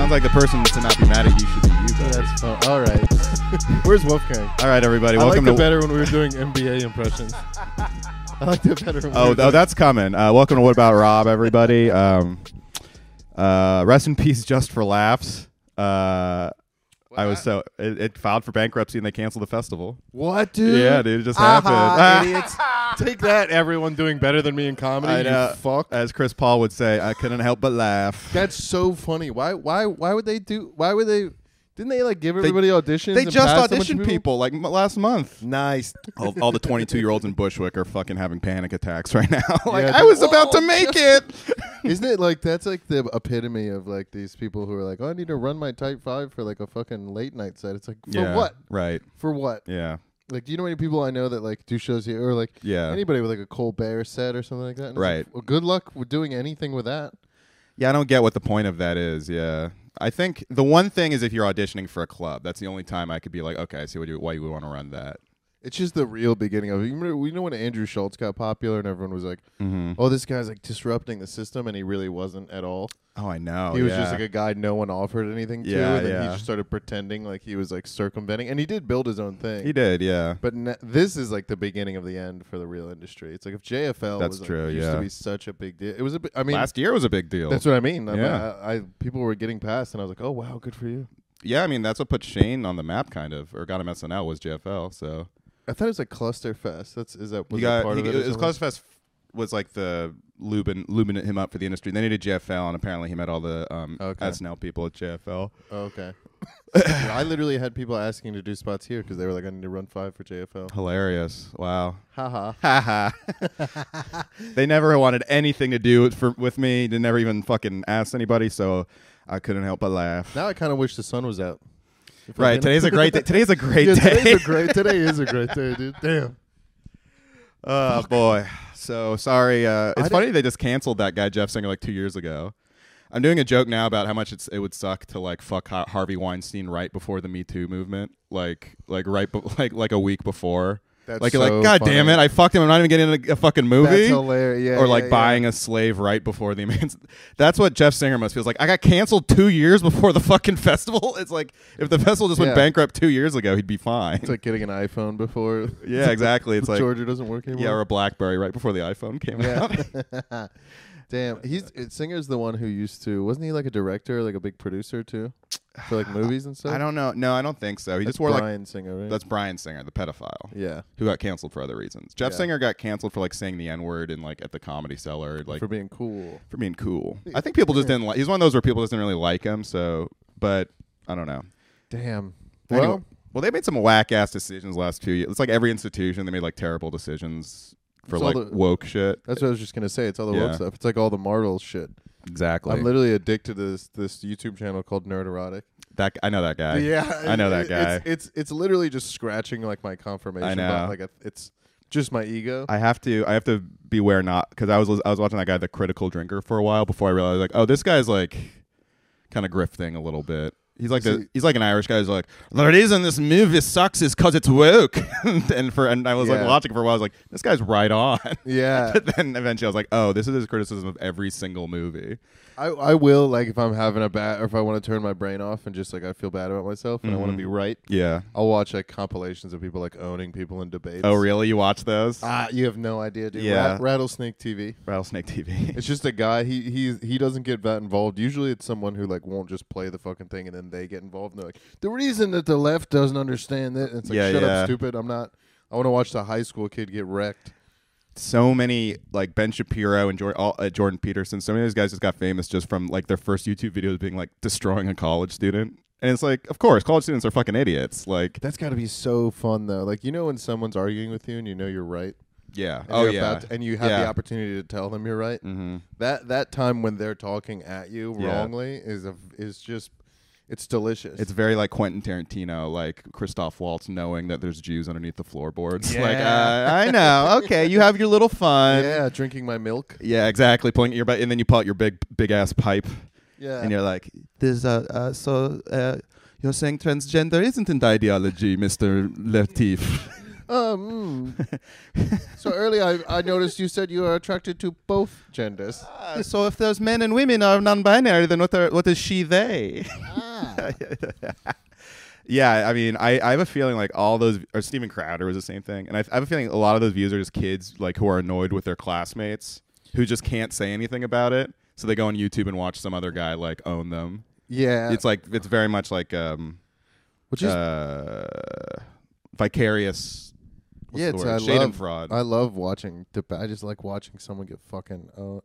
sounds like the person to not be mad at you should be you. But. That's fun. All right. Where's Wolfgang? All right, everybody. I Welcome liked to it better when we were doing NBA impressions. I liked it better when that's coming. Welcome to What About Rob, everybody. Rest in peace, Just for Laughs. It filed for bankruptcy and they canceled the festival. What, dude? Yeah, dude, it just happened. Idiots. Take that, everyone doing better than me in comedy. I know. You fuck. As Chris Paul would say, I couldn't help but laugh. That's so funny. Why would they do? Why would they? Didn't they give everybody auditions? They and just pass a bunch of auditioned people like last month. Nice. All the 22-year-olds in Bushwick are fucking having panic attacks right now. Yeah, I was about to make it. Isn't it like that's like the epitome of like these people who are like, oh, I need to run my type 5 for like a fucking late night set. It's like for what? Right. For what? Yeah. Like, do you know any people I know that like do shows here or like anybody with like a Colbert set or something like that? And right. Like, well, good luck with doing anything with that. Yeah, I don't get what the point of that is. Yeah. I think the one thing is if you're auditioning for a club, that's the only time I could be like, okay, I see why you would want to run that. It's just the real beginning of it. We know when Andrew Schultz got popular and everyone was like, oh, this guy's like disrupting the system, and he really wasn't at all. Oh, I know. He was just like a guy no one offered anything to, and then he just started pretending like he was like circumventing, and he did build his own thing. He did, yeah. But this is like the beginning of the end for the real industry. It's like if JFL used to be such a big deal. It was I mean, last year was a big deal. That's what I mean. Yeah. People were getting past, and I was like, oh wow, good for you. Yeah, I mean that's what put Shane on the map, kind of, or got him SNL was JFL. So. I thought it was like Clusterfest. Was that part of it? It was Clusterfest was like the lubing him up for the industry. Then he did JFL, and apparently he met all the SNL people at JFL. Oh, okay. Yeah, I literally had people asking to do spots here because they were like, I need to run 5 for JFL. Hilarious. Wow. Ha ha. They never wanted anything to do with me. They never even fucking asked anybody, so I couldn't help but laugh. Now I kind of wish the sun was out. Right, today's a great day. Today's a great day. Today is a great day, dude. Damn. Oh, boy. So, sorry. It's funny they just canceled that guy, Jeff Singer, like 2 years ago. I'm doing a joke now about how much it would suck to like fuck Harvey Weinstein right before the Me Too movement, like a week before. That's like so you're like, God funny. damn it! I fucked him. I'm not even getting a fucking movie. That's hilarious. Yeah, or like buying a slave right before the That's what Jeff Singer must feel like. I got canceled 2 years before the fucking festival. It's like if the festival just went bankrupt 2 years ago, he'd be fine. It's like getting an iPhone before. Yeah, exactly. It's like Georgia doesn't work anymore. Yeah, or a BlackBerry right before the iPhone came out. Damn, Singer's the one who used to. Wasn't he like a director, like a big producer too, for like movies and stuff? I don't know. No, I don't think so. He That's just wore Bryan Singer, right? That's Bryan Singer, the pedophile. Yeah, who got canceled for other reasons. Jeff Singer got canceled for like saying the N-word in like at the Comedy Cellar, like for being cool. For being cool. I think people just didn't like. He's one of those where people just didn't really like him. So, but I don't know. Damn. Anyway, well, they made some whack ass decisions last few years. It's like every institution they made like terrible decisions. For like woke shit. That's what I was just gonna say. It's all the woke stuff. It's like all the Marvel shit. Exactly. I'm literally addicted to this YouTube channel called Nerd Erotic. I know that guy. Yeah, I know that guy. It's literally just scratching like my confirmation. I know. Like it's just my ego. I have to beware not because I was watching that guy, The Critical Drinker, for a while before I realized like, oh, this guy's like kind of grifting a little bit. He's like an Irish guy who's like, the reason this movie sucks is because it's woke. and I was like watching for a while. I was like, this guy's right on. Yeah. But then eventually I was like, oh, this is his criticism of every single movie. I will, like, if I'm having a bad, or if I want to turn my brain off and just like I feel bad about myself and I want to be right. Yeah. I'll watch like compilations of people like owning people in debates. Oh, really? You watch those? You have no idea, dude. Yeah. Rattlesnake TV. Rattlesnake TV. It's just a guy. He doesn't get that involved. Usually it's someone who like won't just play the fucking thing and then they get involved. And they're like, the reason that the left doesn't understand that. And it's like, shut up, stupid. I want to watch the high school kid get wrecked. So many like Ben Shapiro and Jordan Peterson. So many of these guys just got famous just from like their first YouTube videos being like destroying a college student. And it's like, of course, college students are fucking idiots. Like that's got to be so fun though. Like when someone's arguing with you and you know you're right. Yeah. And and you have the opportunity to tell them you're right. Mm-hmm. That time when they're talking at you wrongly is just. It's delicious. It's very like Quentin Tarantino, like Christoph Waltz knowing that there's Jews underneath the floorboards. Yeah. Like, I know. Okay, you have your little fun. Yeah, drinking my milk. Yeah, exactly. Pulling at your butt, and then you pull out your big ass pipe. Yeah. And you're like, "There's so you're saying transgender isn't an ideology, Mr. Latif." So earlier I noticed you said you are attracted to both genders. So if those men and women are non-binary, then what is she, they? Yeah, I mean, I have a feeling like all those, or Steven Crowder was the same thing, and I have a feeling a lot of those views are just kids like who are annoyed with their classmates who just can't say anything about it, so they go on YouTube and watch some other guy like own them. Yeah, it's very much like which is vicarious. Shade and fraud. I love watching. I just like watching someone get fucking.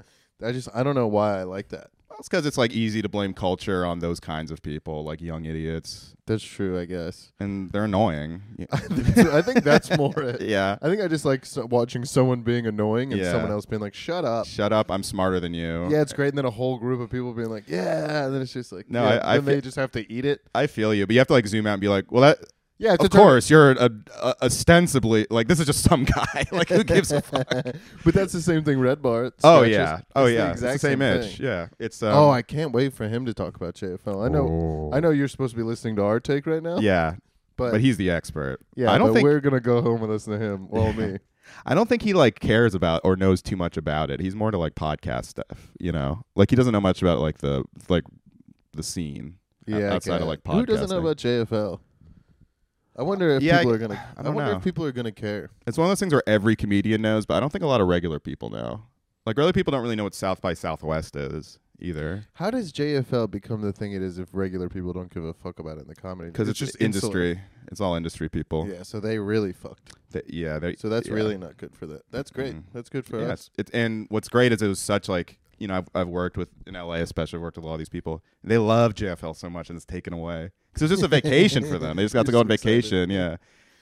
I don't know why I like that. Well, it's because it's like easy to blame culture on those kinds of people, like young idiots. That's true, I guess. And they're annoying. I think that's more it. Yeah. I think I just like watching someone being annoying and someone else being like, "Shut up, shut up! I'm smarter than you." Yeah, it's great. And then a whole group of people being like, "Yeah," and then it's just like, no, yeah, they just have to eat it. I feel you, but you have to like zoom out and be like, "Well, that." Yeah, of course, you're ostensibly like this is just some guy. Like who gives a fuck? But that's the same thing Red Bar. Oh yeah, it's the same itch. Thing. Yeah, it's. I can't wait for him to talk about JFL. I know you're supposed to be listening to our take right now. Yeah, but he's the expert. Yeah, I don't think we're gonna go home and listen to him. Well, me. I don't think he like cares about or knows too much about it. He's more to like podcast stuff. You know, like he doesn't know much about like the scene. Yeah, outside of like podcasting. Who doesn't know about JFL? I wonder if people are gonna. I wonder if people are gonna care. It's one of those things where every comedian knows, but I don't think a lot of regular people know. Like regular people don't really know what South by Southwest is either. How does JFL become the thing it is if regular people don't give a fuck about it in the comedy? Because it's just industry. It's all industry people. Yeah, so they really fucked. So that's really not good for that. That's great. Mm-hmm. That's good for us. And what's great is it was such like. You know, I've worked with in LA, especially worked with a lot of these people. And they love JFL so much, and it's taken away because it was just a vacation for them. They just got to go on vacation. Yeah,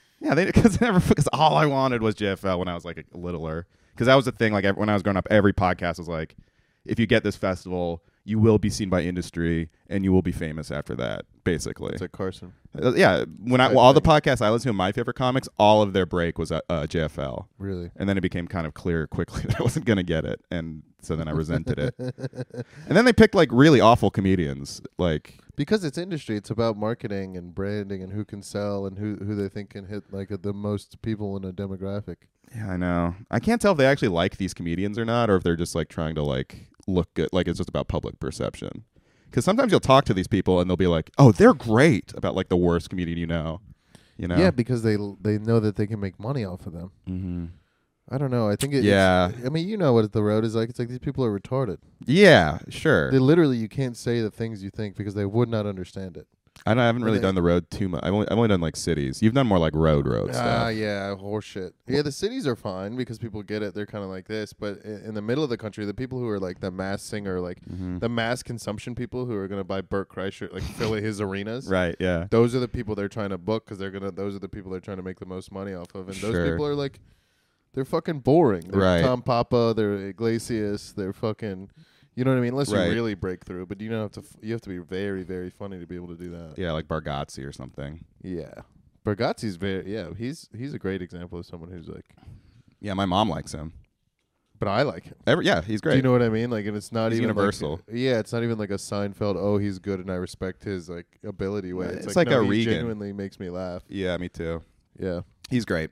because all I wanted was JFL when I was like a littler. Because that was the thing. Like when I was growing up, every podcast was like, if you get this festival, you will be seen by industry, and you will be famous after that. Basically, it's like Carson. Yeah, all the podcasts I listened to, my favorite comics, all of their break was JFL. Really, and then it became kind of clear quickly that I wasn't gonna get it, and so then I resented it. And then they picked like really awful comedians, like because it's industry. It's about marketing and branding and who can sell and who they think can hit like the most people in a demographic. Yeah, I know. I can't tell if they actually like these comedians or not, or if they're just like trying to like look good, like it's just about public perception. Because sometimes you'll talk to these people and they'll be like, "Oh, they're great," about like the worst comedian you know. Yeah, because they know that they can make money off of them. Mm-hmm. I don't know. I think I mean, you know what the road is like. It's like these people are retarded. Yeah, sure. They literally, you can't say the things you think because they would not understand it. I haven't really done the road too much. I've only done like cities. You've done more like road stuff. Yeah, horseshit. Yeah, the cities are fine because people get it. They're kind of like this. But in the middle of the country, the people who are like the mass singer, like the mass consumption people who are going to buy Burt Kreischer, like fill his arenas. Right, yeah. Those are the people they're trying to book because those are the people they're trying to make the most money off of. And those people are like, they're fucking boring. They're Tom Papa, they're Iglesias, they're fucking... You know what I mean? Unless you really break through, but you have to be very, very funny to be able to do that. Yeah, like Bargatze or something. Yeah, Bargatze's he's a great example of someone who's like. Yeah, my mom likes him, but I like him. He's great. Do you know what I mean? Like, and it's not even universal. Like, it's not even like a Seinfeld. Oh, he's good, and I respect his like ability way. It's like a he Regan. Genuinely makes me laugh. Yeah, me too. Yeah, he's great.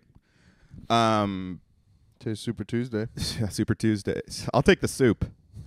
Today's Super Tuesday. Super Tuesday. I'll take the soup.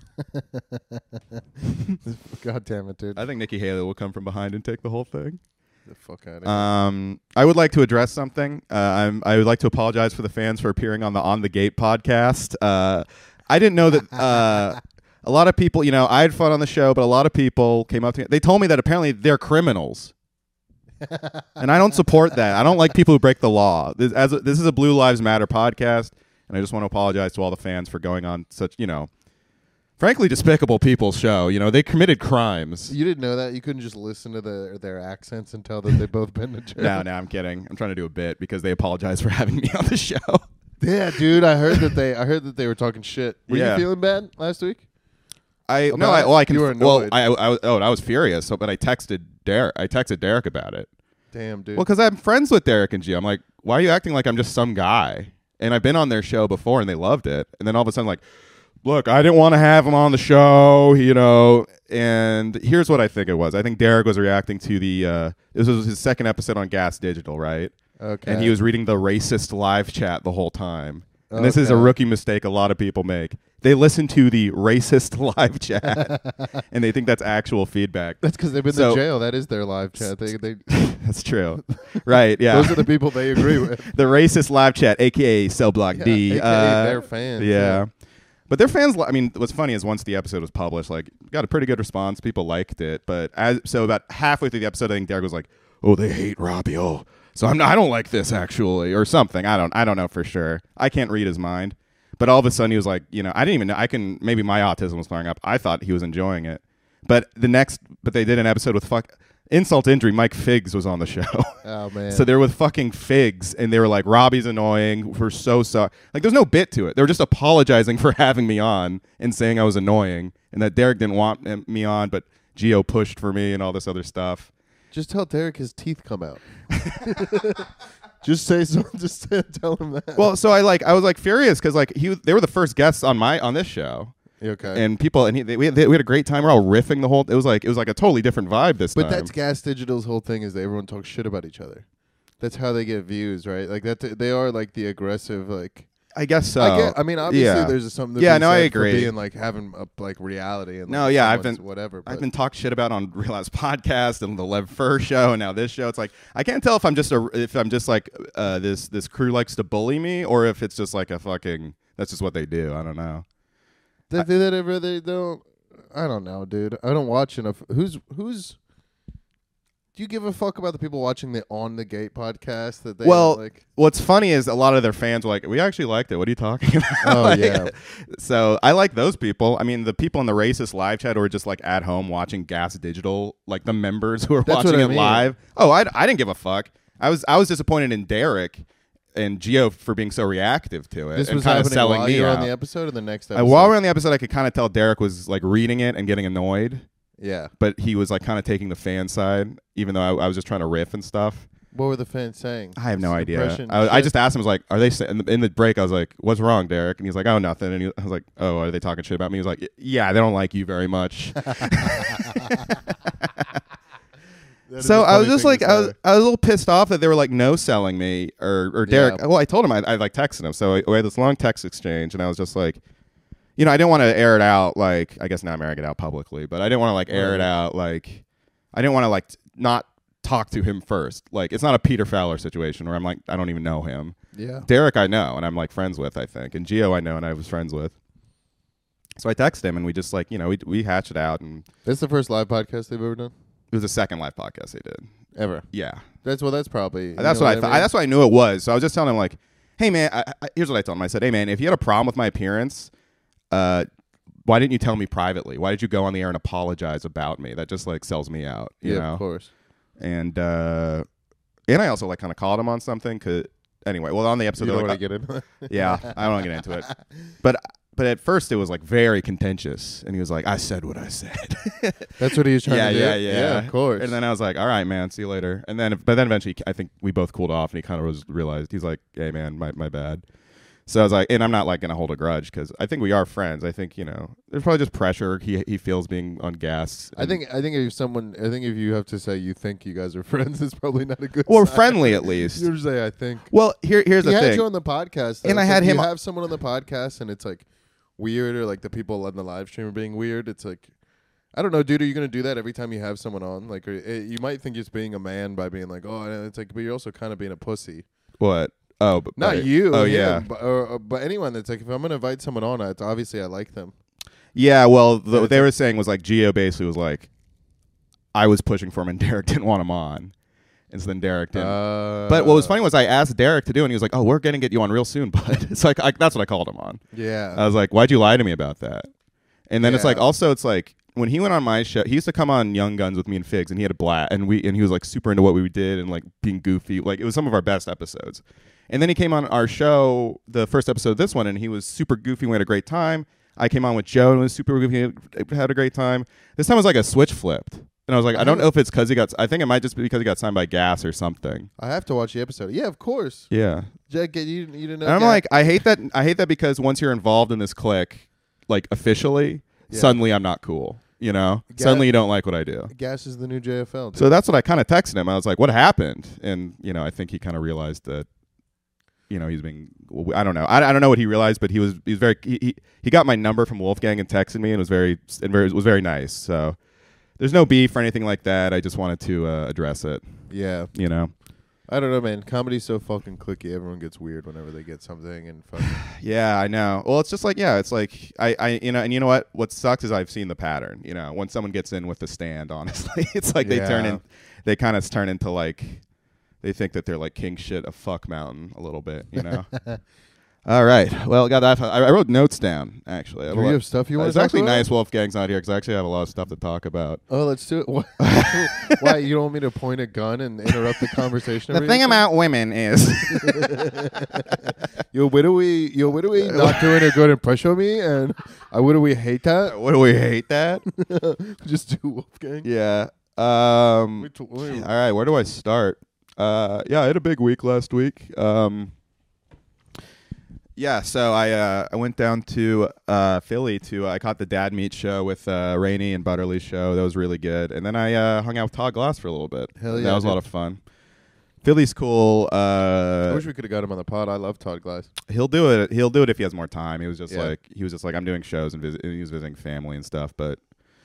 God damn it, dude. I think Nikki Haley will come from behind and take the whole thing. The fuck out of here. I would like to address something. I would like to apologize for the fans for appearing on the On the Gate podcast. I didn't know that a lot of people, I had fun on the show, but a lot of people came up to me. They told me that apparently they're criminals. And I don't support that. I don't like people who break the law. This is a Blue Lives Matter podcast, and I just want to apologize to all the fans for going on such, frankly, despicable people's show. They committed crimes. You didn't know that? You couldn't just listen to their accents and tell that they've both been to jail? No, I'm kidding. I'm trying to do a bit because they apologized for having me on the show. Yeah, dude, I heard that they were talking shit. Were you feeling bad last week? I was furious. But I texted Derek about it. Damn, dude. Well, because I'm friends with Derek and G. I'm like, why are you acting like I'm just some guy? And I've been on their show before, and they loved it. And then all of a sudden, like, look, I didn't want to have him on the show, And here's what I think it was. I think Derek was reacting to this was his second episode on Gas Digital, right? Okay. And he was reading the racist live chat the whole time. And this is a rookie mistake a lot of people make. They listen to the racist live chat, and they think that's actual feedback. That's because they've been to jail. That is their live chat. They That's true. Right, yeah. Those are the people they agree with. The racist live chat, a.k.a. Cell Block D. A.k.a. their fans. Yeah. But their fans, I mean, what's funny is once the episode was published, like, got a pretty good response. People liked it. But so about halfway through the episode, I think Derek was like, oh, they hate Robbie. Oh, so I don't like this, actually, or something. I don't know for sure. I can't read his mind. But all of a sudden he was like, you know, I didn't even know. Maybe my autism was flaring up. I thought he was enjoying it. But they did an episode with insult injury. Mike Figs was on the show. Oh, man. So they're with fucking Figs, and they were like, Robbie's annoying. We're so sorry. Like, there's no bit to it. They were just apologizing for having me on and saying I was annoying and that Derek didn't want me on, but Gio pushed for me and all this other stuff. Just tell Derek his teeth come out. Just say so. Tell him that. Well, so I was like furious because like they were the first guests on this show. Okay. And people we had a great time. We're all riffing the whole. It was like a totally different vibe this time. But that's Gas Digital's whole thing is that everyone talks shit about each other. That's how they get views, right? Like that. They are like the aggressive like. I guess so. I mean, obviously, there's something. Yeah, no, I agree. For being like having a like reality and no, yeah, I've been whatever. I've been talked shit about on Real Lives podcast and the Lev Fur show, and now this show. It's like I can't tell if I'm just like this crew likes to bully me, or if it's just like a fucking that's just what they do. I don't know. They do that ever? They don't. I don't know, dude. I don't watch enough. Who's? Do you give a fuck about the people watching the On the Gate podcast? That they like? What's funny is a lot of their fans were like, "We actually liked it. What are you talking about?" Oh like, yeah. So I like those people. I mean, the people in the racist live chat who are just like at home watching Gas Digital, like the members who are watching it live. Oh, I didn't give a fuck. I was disappointed in Derek and Gio for being so reactive to it. This and was kind of happening selling while me you were out. on the episode or the next episode? While we were on the episode, I could kind of tell Derek was like reading it and getting annoyed. Yeah. But he was like kind of taking the fan side, even though I was just trying to riff and stuff. What were the fans saying? I have no idea. I just asked him, I was like, are they in the break? I was like, what's wrong, Derek? And he's like, oh, nothing. And I was like, oh, are they talking shit about me? He was like, yeah, they don't like you very much. So I was just like, I was a little pissed off that they were like no selling me or Derek. Yeah. Well, I told him I like texted him. So we had this long text exchange, and I was just like, you know, I didn't want to air it out. Like, I guess now I'm airing it out publicly, but I didn't want to like air it out. Like, I didn't want to like not talk to him first. Like, it's not a Peter Fowler situation where I'm like, I don't even know him. Yeah. Derek I know, and I'm like friends with, I think. And Gio I know, and I was friends with. So I texted him, and we just like, you know, we hatched it out. And this is the first live podcast they've ever done? It was the second live podcast they did. Ever? Yeah. That's probably. That's what I thought. That's what I knew it was. So I was just telling him like, hey, man, here's what I told him. I said, hey, man, if you had a problem with my appearance, why didn't you tell me privately? Why did you go on the air and apologize about me? That just like sells me out, you know? Of course. And I also like kind of called him on something. Anyway, well, on the episode, you don't want to get into it. Yeah, I don't want to get into it. But at first it was like very contentious, and he was like, I said what I said. That's what he was trying to do? Yeah, of course. And then I was like, all right, man, see you later. And then, but then eventually I think we both cooled off, and he kind of realized, he's like, hey, man, my bad. So I was like, and I'm not like going to hold a grudge because I think we are friends. I think, you know, there's probably just pressure he feels being on gas. I think if you have to say you think you guys are friends, it's probably not a good Or sign. friendly at least. You say I think. Well, here's the thing. He had you on the podcast. Though. And I had him. You have someone on the podcast and it's like weird, or like the people on the live stream are being weird. It's like, I don't know, dude. Are you going to do that every time you have someone on? Like, you might think it's being a man by being like, oh, it's like, but you're also kind of being a pussy. What? Oh, but not you. Oh, him, yeah. But anyone that's like, if I'm going to invite someone on, it's obviously I like them. Yeah, well, what they were saying was like Gio basically was like, I was pushing for him and Derek didn't want him on. And so then Derek didn't. But what was funny was I asked Derek to do it, and he was like, oh, we're going to get you on real soon, bud. It's like, that's what I called him on. Yeah. I was like, why'd you lie to me about that? And then it's like, also it's like, when he went on my show, he used to come on Young Guns with me and Figs, and he had a blast, and he was like super into what we did and like being goofy. Like, it was some of our best episodes. And then he came on our show, the first episode of this one, and he was super goofy. We had a great time. I came on with Joe and was super goofy, had a great time. This time was like a switch flipped. And I was like, I don't know if it's because I think it might just be because he got signed by Gas or something. I have to watch the episode. Yeah, of course. Yeah. Jack, you didn't know. And I'm like, I hate that because once you're involved in this clique, like officially, suddenly I'm not cool. You know, suddenly you don't like what I do. Gas is the new JFL. Dude. So that's what I kind of texted him. I was like, "What happened?" And I think he kind of realized that, he's being. I don't know. I don't know what he realized, but he was very. He got my number from Wolfgang and texted me, and was very nice. So there's no beef or anything like that. I just wanted to address it. Yeah. I don't know, man. Comedy's so fucking cliquey. Everyone gets weird whenever they get something and fucking. Yeah, I know. Well, it's just like, it's like and you know what? What sucks is I've seen the pattern. When someone gets in with the stand, honestly, it's like they kind of turn into like, they think that they're like king shit of fuck mountain a little bit. All right. Well, got that. I wrote notes down, actually. Do you have stuff you want to talk about? It's actually nice Wolfgang's not here because I actually have a lot of stuff to talk about. Oh, let's do it. Why? You don't want me to point a gun and interrupt the conversation? The thing about women is... Yo, what do we not doing a good impression of me? And what do we hate that? What do we hate that? Just do Wolfgang. Yeah. All right, where do I start? I had a big week last week. Yeah, so I went down to Philly I caught the Dad Meet show with Rainey and Butterly's show. That was really good. And then I hung out with Todd Glass for a little bit. Hell yeah. That was a lot of fun. Philly's cool. I wish we could have got him on the pod. I love Todd Glass. He'll do it. He'll do it if he has more time. He was just like I'm doing shows and he was visiting family and stuff. But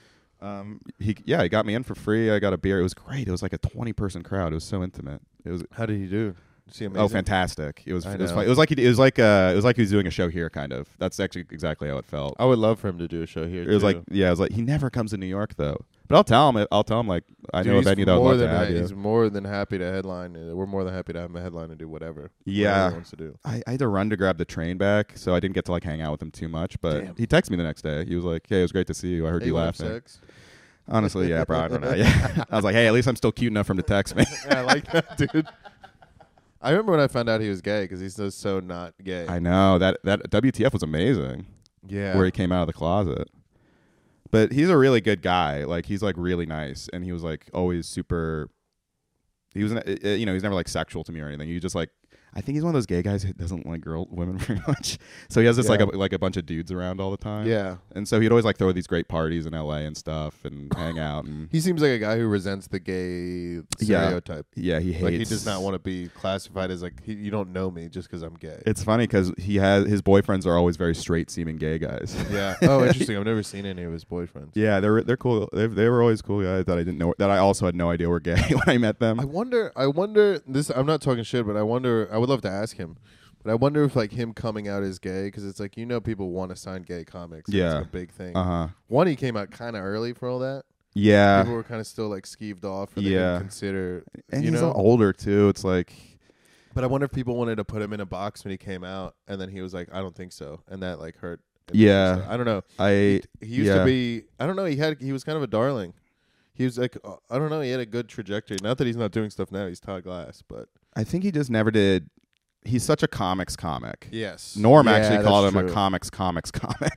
he got me in for free. I got a beer. It was great. It was like a 20-person crowd. It was so intimate. How did he do? Oh, fantastic! It was fun. It was like he was doing a show here, kind of. That's actually exactly how it felt. I would love for him to do a show here. It was like he never comes to New York though. But I'll tell him like I know a venue that would love to have you. He's more than happy to headline. We're more than happy to have him headline and do whatever. Yeah, whatever he wants to do. I had to run to grab the train back, so I didn't get to like hang out with him too much. But Damn. He texted me the next day. He was like, "Hey, it was great to see you. I heard you laughing." Sex? Honestly, yeah, bro. I don't know. Yeah, I was like, "Hey, at least I'm still cute enough for him to text me." Yeah, I like that, dude. I remember when I found out he was gay because he's so not gay. I know that WTF was amazing. Yeah, where he came out of the closet. But he's a really good guy. Like he's like really nice, and he was like always super. He was, he's never like sexual to me or anything. He just like, I think he's one of those gay guys who doesn't like women very much. So he has this like a bunch of dudes around all the time. Yeah, and so he'd always like throw these great parties in LA and stuff and hang out. And he seems like a guy who resents the gay stereotype. Yeah, he hates. Like he does not want to be classified as like you don't know me just because I'm gay. It's funny because his boyfriends are always very straight seeming gay guys. Yeah. Oh, interesting. I've never seen any of his boyfriends. Yeah, they're cool. They were always cool guys that I didn't know, that I also had no idea were gay when I met them. I wonder this. I'm not talking shit, but I wonder. I would love to ask him. But I wonder if like him coming out as gay, because it's like people want to sign gay comics. Yeah, it's a big thing. One, he came out kind of early for all that. Yeah, people were kind of still like skeeved off. Or they didn't consider, and he's older too. It's like, but I wonder if people wanted to put him in a box when he came out, and then he was like, "I don't think so," and that like hurt. Yeah, I don't know. He used to be. I don't know. He was kind of a darling. He was like, I don't know. He had a good trajectory. Not that he's not doing stuff now. He's Todd Glass, but I think he just never did. He's such a comics comic. Yes. Norm actually called him a comics comic.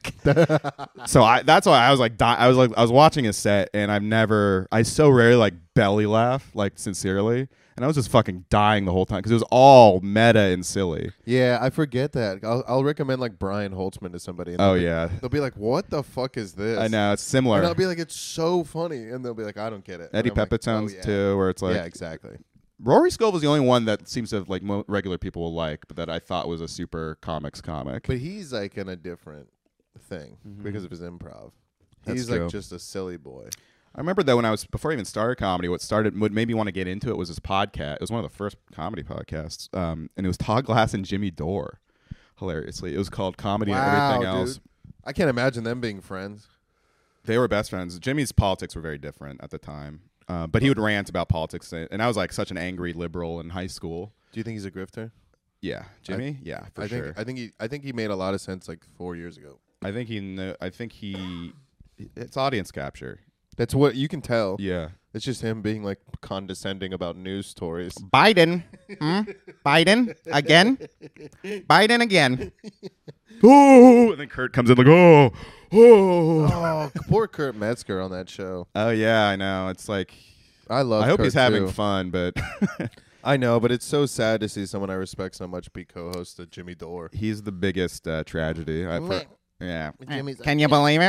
So that's why I was like, I was watching his set, and I so rarely like belly laugh, like sincerely, and I was just fucking dying the whole time because it was all meta and silly. Yeah, I forget that. I'll recommend like Brian Holtzman to somebody. And they'll be like, "What the fuck is this?" I know, it's similar. And I'll be like, "It's so funny," and they'll be like, "I don't get it." Eddie Pepitone's too, where it's like, yeah, exactly. Rory Scovel's the only one that seems to have like regular people will like, but that I thought was a super comics comic. But he's like in a different thing because of his improv. He's like just a silly boy. I remember that before I even started comedy, what made me want to get into it was his podcast. It was one of the first comedy podcasts, and it was Todd Glass and Jimmy Dore. Hilariously, it was called Comedy and Everything Else. Dude. I can't imagine them being friends. They were best friends. Jimmy's politics were very different at the time. But he would rant about politics, and I was like such an angry liberal in high school. Do you think he's a grifter? Yeah, Jimmy. For sure. I think he made a lot of sense like 4 years ago. I think it's audience capture. That's what you can tell. Yeah, it's just him being like condescending about news stories. Biden, Biden again, Biden again. Oh, and then Kurt comes in like, oh, poor Kurt Metzger on that show. Oh yeah, I know. It's like, I hope Kurt he's having fun, but I know, but it's so sad to see someone I respect so much be co-host to Jimmy Dore. He's the biggest tragedy. Yeah. Jimmy's Can you believe it?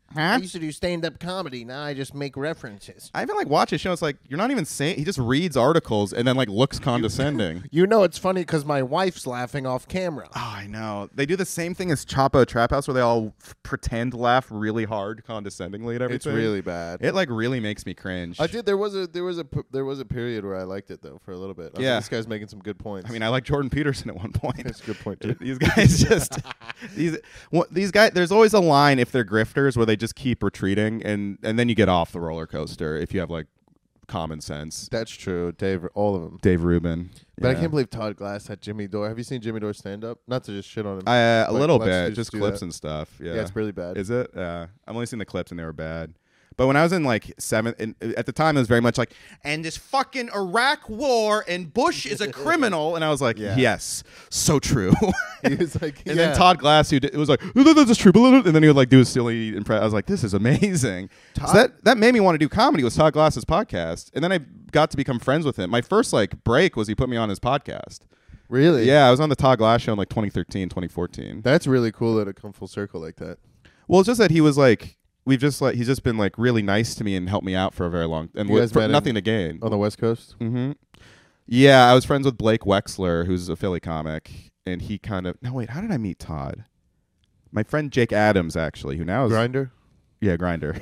I used to do stand-up comedy. Now I just make references. I even like watch his show. It's like you're not even saying. He just reads articles and then like looks condescending. You know it's funny because my wife's laughing off camera. Oh, I know. They do the same thing as Chapo Trap House, where they all pretend to laugh really hard, condescendingly at everything. It's really bad. It like really makes me cringe. I did. There was a period where I liked it though for a little bit. I think this guy's making some good points. I mean, I like Jordan Peterson at one point. That's a good point too. These guys just these guys. There's always a line if they're grifters where they just keep retreating, and then you get off the roller coaster if you have like common sense. That's true, Dave. All of them. Dave Rubin. But I can't believe Todd Glass had Jimmy Dore. Have you seen Jimmy Dore stand up? Not to just shit on him. A little bit, just clips and stuff. Yeah, it's really bad. Is it? I've only seen the clips and they were bad. But when I was in like seventh, at the time it was very much like, and this fucking Iraq war and Bush is a criminal, and I was like, yes, so true. He was like, and then Todd Glass, it was like, that's true, and then he would like do a silly impression. I was like, this is amazing. So that made me want to do comedy. Was Todd Glass's podcast, and then I got to become friends with him. My first like break was he put me on his podcast. Really? Yeah, I was on the Todd Glass show in like 2013, 2014. That's really cool that it come full circle like that. Well, it's just that he was like. He's just been like really nice to me and helped me out for a very long and for nothing to gain on the West Coast. Mm-hmm. Yeah, I was friends with Blake Wexler, who's a Philly comic, and he kind of how did I meet Todd? My friend Jake Adams, actually, who now is Grindr. Yeah, Grindr.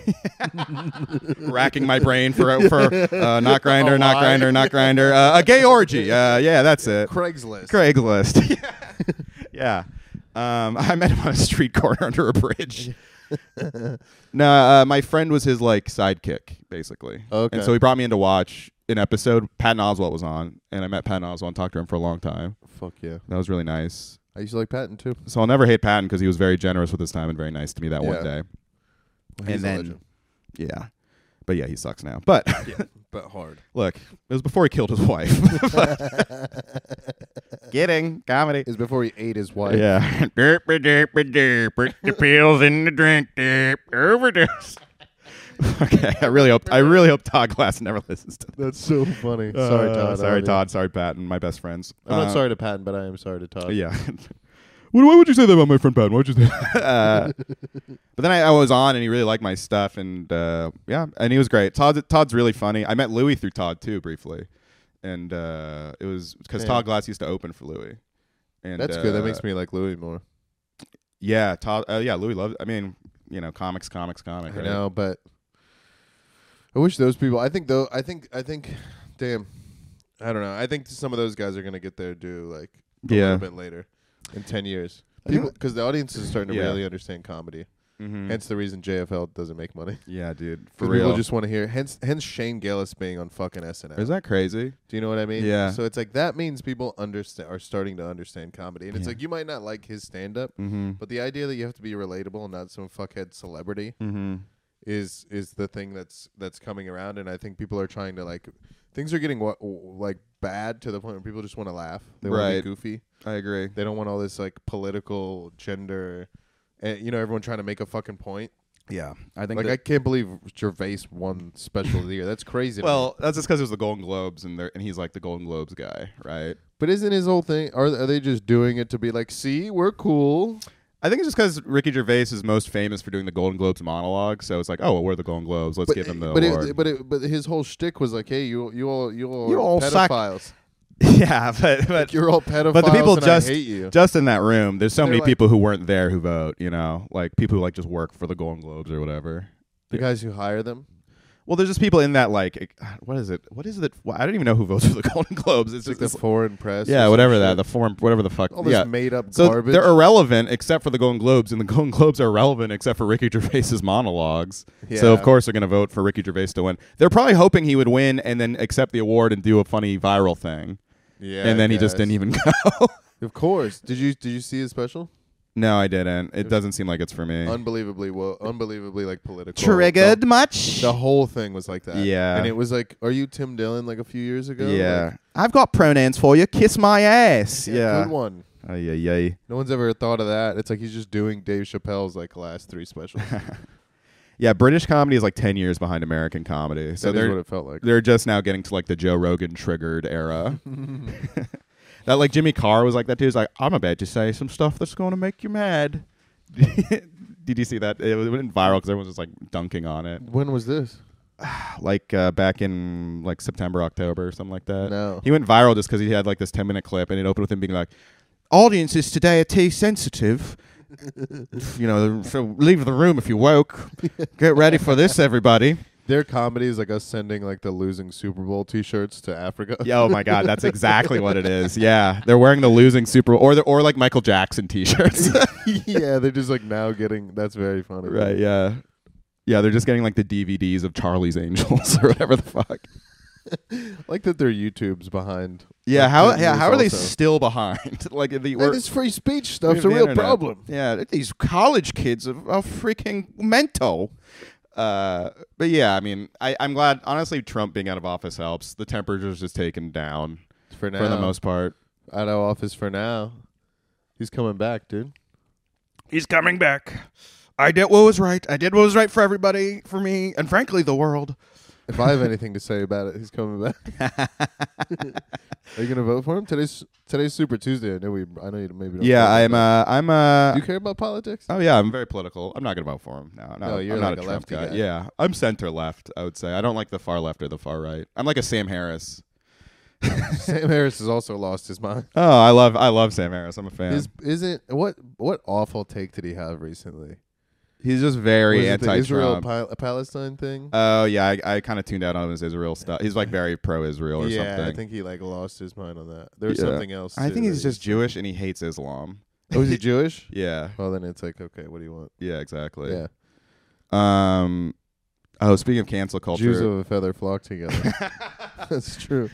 Racking my brain for not Grindr, not Grindr, not Grindr. A gay orgy. Yeah, that's it. Craigslist. Yeah. I met him on a street corner under a bridge. No, my friend was his like sidekick, basically. Okay. And so he brought me in to watch an episode. Patton Oswalt was on, and I met Patton Oswalt and talked to him for a long time. Fuck yeah. That was really nice. I used to like Patton too. So I'll never hate Patton because he was very generous with his time and very nice to me that one day. Well, and then, but yeah, he sucks now. But but hard. Look, it was before he killed his wife. Kidding, comedy. It was before he ate his wife. Yeah. Put the pills in the drink. Overdose. Okay, I really hope Todd Glass never listens to this. That's so funny. Sorry, Todd. Sorry, Todd. Sorry, Patton. My best friends. I'm not sorry to Patton, but I am sorry to Todd. Yeah. Why would you say that about my friend Patton? Why would you say that? But then I was on, and he really liked my stuff, and and he was great. Todd's really funny. I met Louis through Todd too briefly, and it was because Todd Glass used to open for Louis. And that's good. That makes me like Louis more. Yeah, Todd. Louis loves. I mean, comics. I right? know, but I wish those people. I think. Damn. I don't know. I think some of those guys are gonna get their due like a little bit later. In 10 years. Because the audience is starting to really understand comedy. Mm-hmm. Hence the reason JFL doesn't make money. Yeah, dude. For real. People just want to hear. Hence Shane Gillis being on fucking SNL. Is that crazy? Do you know what I mean? Yeah. So it's like that means people are starting to understand comedy. And it's like you might not like his stand-up, but the idea that you have to be relatable and not some fuckhead celebrity is the thing that's coming around. And I think people are trying to like... Things are getting like bad to the point where people just want to laugh. They want to be goofy. I agree. They don't want all this like political gender, everyone trying to make a fucking point. Yeah, I think. Like I can't believe Gervais won Special of the Year. That's crazy. Well, that's just because it was the Golden Globes, and he's like the Golden Globes guy, right? But isn't his whole thing? Are they just doing it to be like, see, we're cool? I think it's just because Ricky Gervais is most famous for doing the Golden Globes monologue, so it's like, oh, well, we're the Golden Globes. Let's give him the award. But his whole shtick was like, hey, you all pedophiles. Yeah, but like you're all pedophiles. But the people I hate you. just in that room, there's so many people who weren't there who vote. Like people who like just work for the Golden Globes or whatever. The guys who hire them. Well, there's just people in that like, what is it? Well, I don't even know who votes for the Golden Globes. It's like just the foreign press. Yeah, whatever that. The foreign, whatever the fuck. All this made up so garbage. They're irrelevant except for the Golden Globes, and the Golden Globes are irrelevant except for Ricky Gervais's monologues. Yeah. So of course they're going to vote for Ricky Gervais to win. They're probably hoping he would win and then accept the award and do a funny viral thing. Yeah, and then he just didn't even go. Of course. Did you see his special? No, I didn't. It doesn't seem like it's for me. Unbelievably like political. Triggered much? The whole thing was like that. Yeah. And it was like, are you Tim Dillon like a few years ago? Yeah. Like, I've got pronouns for you. Kiss my ass. Yeah. Good one. Yeah. No one's ever thought of that. It's like he's just doing Dave Chappelle's like last 3 specials. Yeah, British comedy is like 10 years behind American comedy. So that's what it felt like. They're just now getting to like the Joe Rogan triggered era. That like Jimmy Carr was like that too. He's like, I'm about to say some stuff that's going to make you mad. Did you see that? It went viral because everyone was just like dunking on it. When was this? Like back in like September, October, or something like that. No. He went viral just because he had like this 10-minute clip, and it opened with him being like, "Audiences today are too sensitive. So leave the room if you woke. Get ready for this, everybody." Their comedy is like us sending like the losing Super Bowl T-shirts to Africa. Yeah, oh my God, that's exactly what it is. Yeah, they're wearing the losing Super Bowl or like Michael Jackson T-shirts. Yeah, they're just like now getting. That's very funny. Right? Yeah, yeah. They're just getting like the DVDs of Charlie's Angels or whatever the fuck. Like that, their YouTube's behind. Yeah, like, how are they also. still behind? Like This free speech stuff's a real problem. Yeah, these college kids are freaking mental. But yeah, I mean, I'm glad. Honestly, Trump being out of office helps. The temperature's just taken down For now, for the most part. out of office for now. He's coming back, dude. He's coming back. I did what was right. I did what was right for everybody, for me, and frankly, the world. If I have anything to say about it, he's coming back. Are you gonna vote for him? Today's Super Tuesday. I know you maybe don't. Yeah, care about I'm. that. Do you care about politics? Oh yeah, I'm very political. I'm not gonna vote for him. No, you're I'm like not a a Trump lefty guy. guy. Yeah, I'm center left. I would say I don't like the far left or the far right. I'm like a Sam Harris. Sam Harris has also lost his mind. Oh, I love Sam Harris. I'm a fan. What awful take did he have recently? He's just very Was it the Israel anti-Trump. Palestine thing? Oh yeah, I kind of tuned out on his Israel stuff. He's like very pro-Israel or yeah, something. I think he like lost his mind on that. There was Yeah. something else. I too think that he's just Jewish and he hates Islam. Oh, is he Jewish? Yeah, Well, then it's like, okay, what do you want? yeah, exactly. Yeah, Oh, speaking of cancel culture, Jews of a feather flock together. That's true.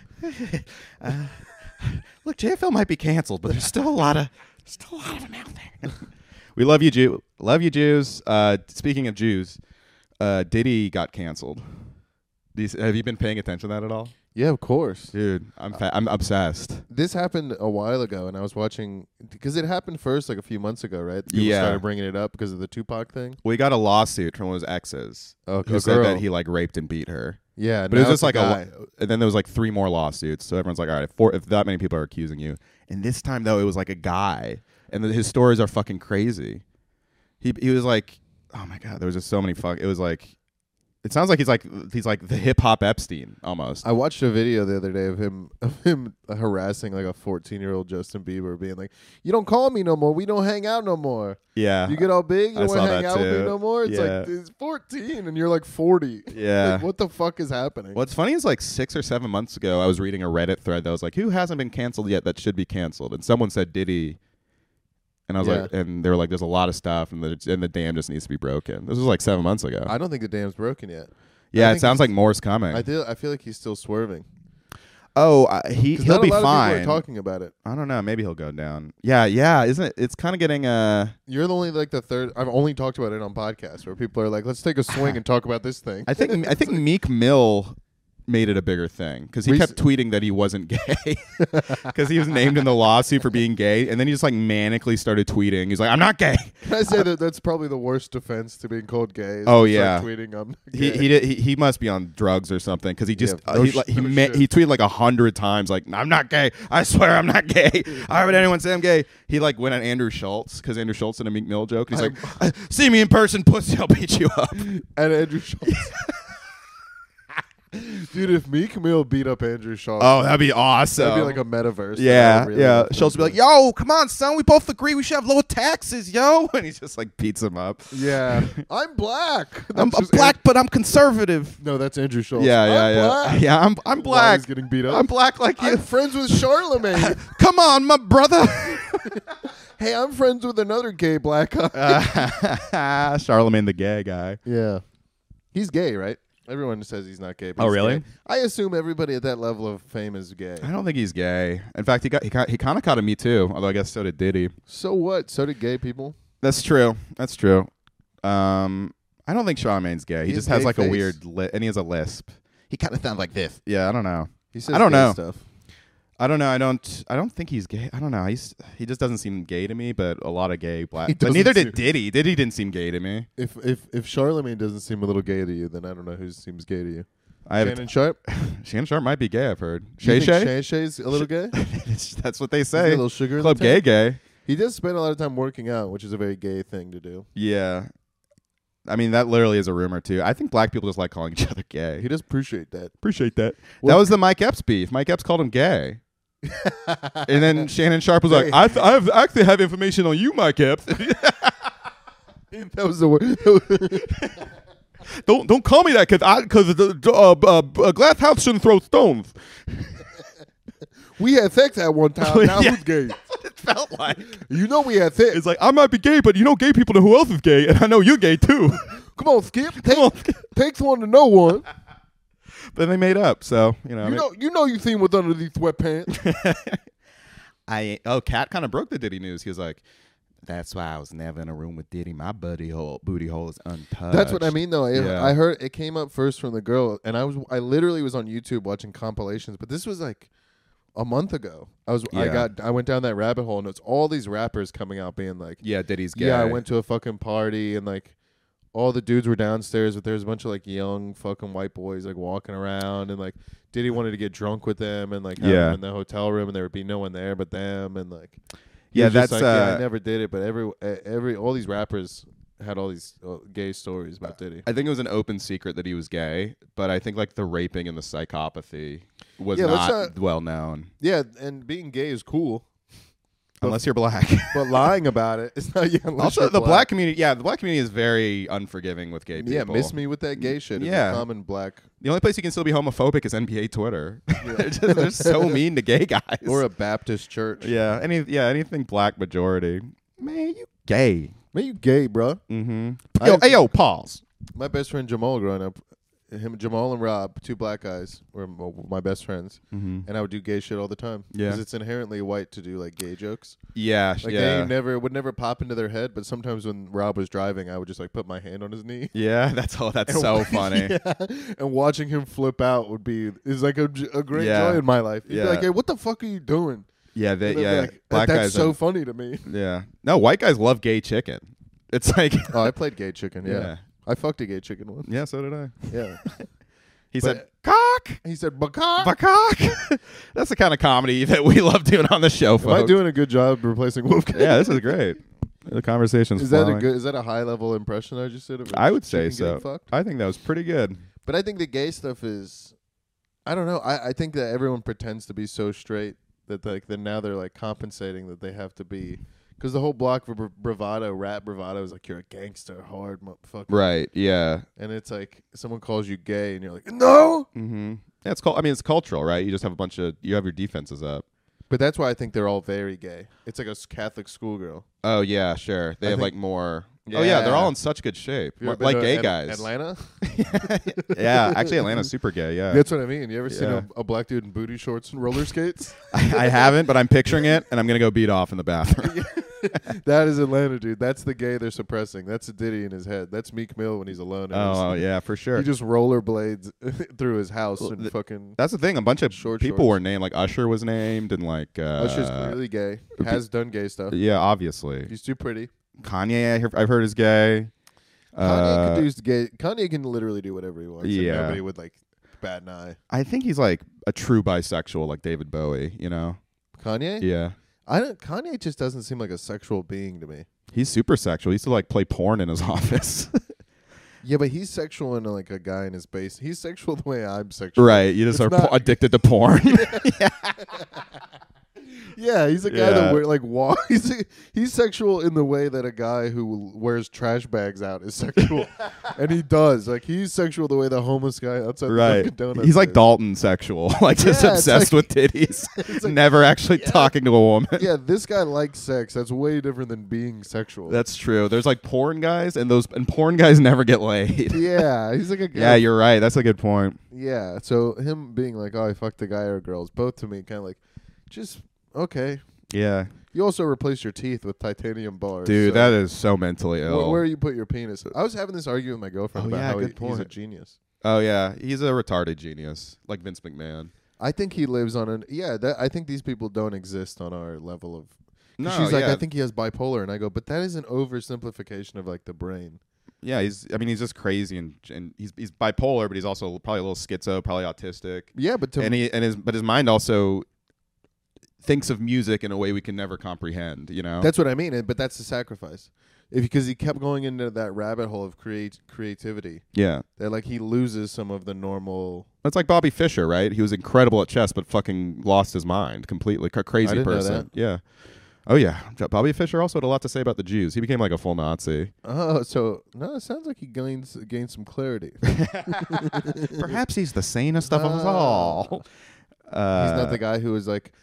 look, JFL might be canceled, but there's still a lot of them out there. We love you, love you, Jews. Speaking of Jews, Diddy got canceled. Have you been paying attention to that at all? Yeah, of course. Dude, I'm obsessed. This happened a while ago, and I was watching because it happened first like a few months ago, right? People Yeah. started bringing it up because of the Tupac thing. We got a lawsuit from one of his exes who said that he like raped and beat her. Yeah, But it was now just it's like guy. and then there was like 3 more lawsuits. So everyone's like, all right, if that many people are accusing you, and this time though it was like a guy, and his stories are fucking crazy. He was like, oh my God, there was just so many It was like, it sounds like he's like the hip hop Epstein almost. I watched a video the other day of him harassing like a 14-year-old Justin Bieber, being like, "You don't call me no more. We don't hang out no more. Yeah, You get all big. You I don't want saw to hang that out with me too. no more." It's Yeah. like he's 14 and you're like 40. yeah. Like, what the fuck is happening? What's funny is like 6 or 7 months ago, I was reading a Reddit thread that was like, who hasn't been canceled yet that should be canceled? And someone said Diddy. And I was Yeah. like, and they were like, there's a lot of stuff, and the dam just needs to be broken. This was like 7 months ago. I don't think the dam's broken yet. Yeah, I it think sounds he's- like more's coming. I feel like he's still swerving. Oh, 'Cause he'll not be a lot Of fine. people are talking about it. I don't know. Maybe he'll go down. Yeah. Isn't it? It's kind of getting You're the only like the third. I've only talked about it on podcasts where people are like, "Let's take a swing and talk about this thing." I think Meek Mill made it a bigger thing because he kept tweeting that he wasn't gay because he was named in the lawsuit for being gay, and then he just like manically started tweeting. He's like, "I'm not gay." Can I say that that's probably the worst defense to being called gay? Is Oh, to start yeah. tweeting I'm He he must be on drugs or something because he just Yeah, no he shit. he tweeted like 100 times like, "I'm not gay. I swear I'm not gay. Why would anyone say I'm gay?" He like went at Andrew Schultz because Andrew Schultz did a Meek Mill joke. He's like, "See me in person, pussy, I'll beat you up." And Andrew Schultz. Dude, if Meek Mill beat up Andrew Schultz, Oh, that'd be awesome. that'd be like a metaverse. Yeah, Really yeah. good. Schultz would be like, "Yo, come on, son. We both agree we should have lower taxes, yo." And he just like beats him up. Yeah, I'm black. I'm That's just black, but I'm conservative. no, that's Andrew Schultz. Yeah, I'm yeah, black. yeah. I'm While black. he's getting beat up. I'm black like you. I'm friends with Charlemagne. Come on, my brother. Hey, I'm friends with another gay black guy. Charlemagne the gay guy. Yeah, he's gay, right? Everyone says he's not gay. But Oh, he's really? gay. I assume everybody at that level of fame is gay. I don't think he's gay. In fact, he kind of caught a Me Too, although I guess so did Diddy. So what? So did gay people. That's true. That's true. I don't think Charlemagne's gay. He He has just has gay like face. a weird and he has a lisp. He kind of sounds like this. Yeah, I don't know. He says I don't gay know. stuff. I don't know. I don't think he's gay. I don't know. He just doesn't seem gay to me. But a lot of gay black. He But doesn't neither seem- did Diddy. Diddy didn't seem gay to me. If Charlemagne doesn't seem a little gay to you, then I don't know who seems gay to you. I have Shannon Sharp. Shannon Sharp might be gay. I've heard. You Shay think Shay. Shay Shay's a little gay. That's what they Is there say. a little sugar in Club the gay tank? gay. He does spend a lot of time working out, which is a very gay thing to do. Yeah. I mean, that literally is a rumor too. I think black people just like calling each other gay. He does appreciate that. Appreciate that. Well, that was the Mike Epps beef. Mike Epps called him gay. And then Shannon Sharp was like, I actually have information on you, Mike Epps. That was the word. Don't call me that because a glass house shouldn't throw stones. We had sex at one time. Now Yeah. who's gay? That's what it felt like. You know we had sex. It's like, I might be gay, but you know gay people know who else is gay, and I know you're gay too. Come on, Skip. Come on. Takes one to know one. But they made up, so you know. You seen what's under these sweatpants. Cat kind of broke the Diddy news. He was like, "That's why I was never in a room with Diddy. My booty hole is untouched." That's what I mean, though. Yeah. I heard it came up first from the girl, and I literally was on YouTube watching compilations, but this was like a month ago. I went down that rabbit hole, and it's all these rappers coming out being like, Yeah, Diddy's gay. yeah, I went to a fucking party, and like all the dudes were downstairs, but there was a bunch of like young fucking white boys like walking around, and like Diddy wanted to get drunk with them and like have them in the hotel room, and there would be no one there but them, and like Yeah, that's that's I never did it, but every all these rappers had all these gay stories about Diddy. I think it was an open secret that he was gay, but I think like the raping and the psychopathy was not well known. Yeah, and being gay is cool, Unless you're black. but lying about it, it's not. Yeah, Also, the black community. Yeah, the black community is very unforgiving with gay people. Yeah, miss me with that gay shit. Yeah. It's a common black. The only place you can still be homophobic is NBA Twitter. They're so mean to gay guys. Or a Baptist church. Yeah, anything black majority. Man, you gay. Man, you gay, bro. Mm-hmm. Yo, pause. My best friend Jamal growing up, Jamal and Rob, two black guys, were my best friends, and I would do gay shit all the time. Yeah, because it's inherently white to do like gay jokes. Yeah, like yeah. They would never pop into their head, but sometimes when Rob was driving, I would just like put my hand on his knee. Yeah, that's so funny. Yeah. And watching him flip out is like a great joy in my life. He'd be like, "Hey, what the fuck are you doing?" Yeah, like, black that's guys so funny to me. Yeah, no, white guys love gay chicken. It's like, oh, I played gay chicken. Yeah. I fucked a gay chicken once. Yeah, so did I. Yeah. He said, cock. He said, bacock. Bacock. That's the kind of comedy that we love doing on the show, folks. Am I doing a good job replacing Wolfgang? Yeah, this is great. The conversation's flowing. Is that a high level impression I just did of I would say so. I think that was pretty good. But I think the gay stuff is, I don't know. I think that everyone pretends to be so straight that like then now they're like compensating that they have to be. Because the whole block for rap bravado is like, you're a gangster, hard motherfucker. Right, yeah. And it's like, someone calls you gay, and you're like, no! Mm-hmm. Yeah, it's cultural, right? You just have you have your defenses up. But that's why I think they're all very gay. It's like a Catholic schoolgirl. Oh, yeah, sure. They have like more... Yeah. Oh, yeah, they're all in such good shape. Like gay guys. Atlanta? Yeah, actually Atlanta's super gay, yeah. That's what I mean. You ever seen a black dude in booty shorts and roller skates? I haven't, but I'm picturing it, and I'm going to go beat off in the bathroom. That is Atlanta, dude. That's the gay they're suppressing. That's a Diddy in his head. That's Meek Mill when he's alone. Oh, yeah, for sure. He just rollerblades through his house and fucking... That's the thing. A bunch of people shorts. were named. Like Usher was named, and like... Usher's clearly gay. Has done gay stuff. Yeah, obviously. He's too pretty. Kanye, I've heard is gay. Kanye can literally do whatever he wants. Yeah. And nobody would like bat an eye. I think he's like a true bisexual, like David Bowie. You know? Kanye? Yeah. Kanye just doesn't seem like a sexual being to me. He's super sexual. He used to like play porn in his office. Yeah, but he's sexual in like a guy in his base. He's sexual the way I'm sexual. Right. You just are addicted to porn. Yeah. Yeah, he's a guy that he's sexual in the way that a guy who wears trash bags out is sexual, and he does. Like he's sexual the way the homeless guy outside the Dunkin' Donuts. He's like Dalton sexual, like just obsessed with titties, like, never actually talking to a woman. Yeah, this guy likes sex. That's way different than being sexual. That's true. There's like porn guys, and porn guys never get laid. Yeah, he's like a guy. Yeah, you're right. That's a good point. Yeah, so him being like, oh, I fucked a guy or girls, both to me kind of like, just. Okay. Yeah. You also replace your teeth with titanium bars. Dude, that is so mentally ill. Where you put your penis? I was having this argument with my girlfriend about how he's a genius. Oh, yeah. He's a retarded genius, like Vince McMahon. I think he lives on an... Yeah, I think these people don't exist on our level of... No, she's like, I think he has bipolar. And I go, but that is an oversimplification of like the brain. Yeah, he's just crazy and he's bipolar, but he's also probably a little schizo, probably autistic. Yeah, but his mind also... thinks of music in a way we can never comprehend, you know? That's what I mean, but that's the sacrifice. because he kept going into that rabbit hole of creativity. Yeah. That like he loses some of the normal. It's like Bobby Fischer, right? He was incredible at chess, but fucking lost his mind completely. Crazy I didn't person. know that. Yeah. Oh yeah. Bobby Fischer also had a lot to say about the Jews. He became like a full Nazi. Oh, so no, it sounds like he gained some clarity. Perhaps he's the sanest of us all. He's not the guy who was like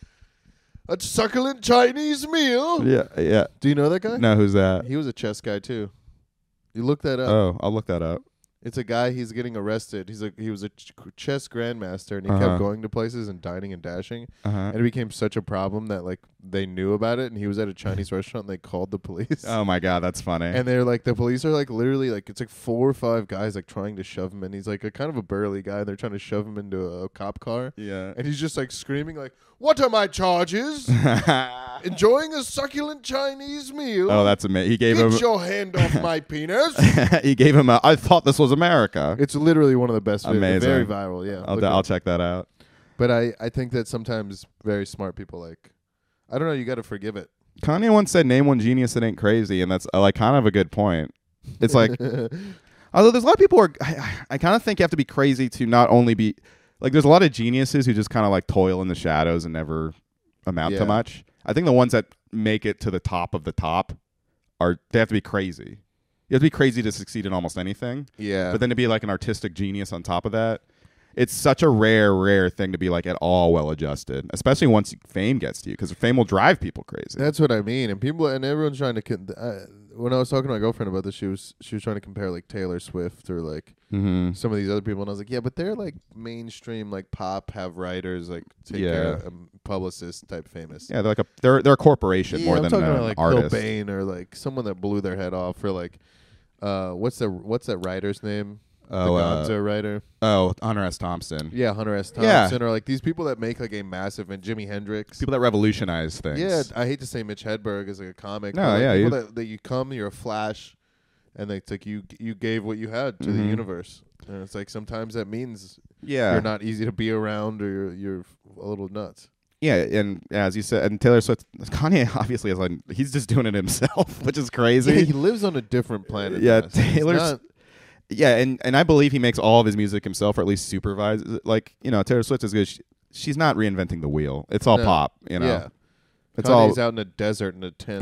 a succulent Chinese meal. Yeah. Do you know that guy? No, who's that? He was a chess guy too. You look that up. Oh, I'll look that up. It's a guy. He's getting arrested. He was a chess grandmaster, and he kept going to places and dining and dashing. And it became such a problem that like they knew about it, and he was at a Chinese restaurant. And they called the police. Oh my god, that's funny. And they're like, the police are like literally like it's like 4 or 5 guys like trying to shove him, and he's like a kind of a burly guy. And they're trying to shove him into a cop car. Yeah. And he's just like screaming like, "What are my charges? Enjoying a succulent Chinese meal. Oh, that's amazing. He gave Get him. your hand off my penis." He gave him a. I thought this was America. It's literally one of the best. Amazing. Very viral. Yeah. I'll check that out. But I think that sometimes very smart people like, I don't know. You got to forgive it. Kanye once said, "Name one genius that ain't crazy," and that's like kind of a good point. It's like, although there's a lot of people who are, I kind of think you have to be crazy to not only be like. There's a lot of geniuses who just kind of like toil in the shadows and never amount to much. I think the ones that make it to the top of the top they have to be crazy. You have to be crazy to succeed in almost anything. Yeah. But then to be like an artistic genius on top of that, it's such a rare thing to be like at all well adjusted, especially once fame gets to you, because fame will drive people crazy. That's what I mean. And everyone's trying to. When I was talking to my girlfriend about this, she was trying to compare like Taylor Swift or like some of these other people, and I was like, yeah, but they're like mainstream, like pop, have writers, like take care of publicists type famous. Yeah, they're like they're a corporation more I'm than talking an about like artist. Cobain or like someone that blew their head off for like, what's that writer's name? Oh, the Gonzo writer. Oh, Hunter S. Thompson. Yeah, Hunter S. Thompson, or like these people that make like a massive, and Jimi Hendrix. People that revolutionize things. Yeah, I hate to say Mitch Hedberg is like a comic. No, but like yeah, people that you come, you're a flash, and it's like you gave what you had to the universe, and it's like sometimes that means you're not easy to be around, or you're a little nuts. Yeah, and as you said, and Taylor Swift, Kanye obviously is like he's just doing it himself, which is crazy. Yeah, he lives on a different planet. Yeah, Taylor's. Yeah, and I believe he makes all of his music himself, or at least supervises. Like, you know, Taylor Swift is good. She's not reinventing the wheel. It's all pop, you know. Yeah. It's Kanye's all out in a desert in a tent.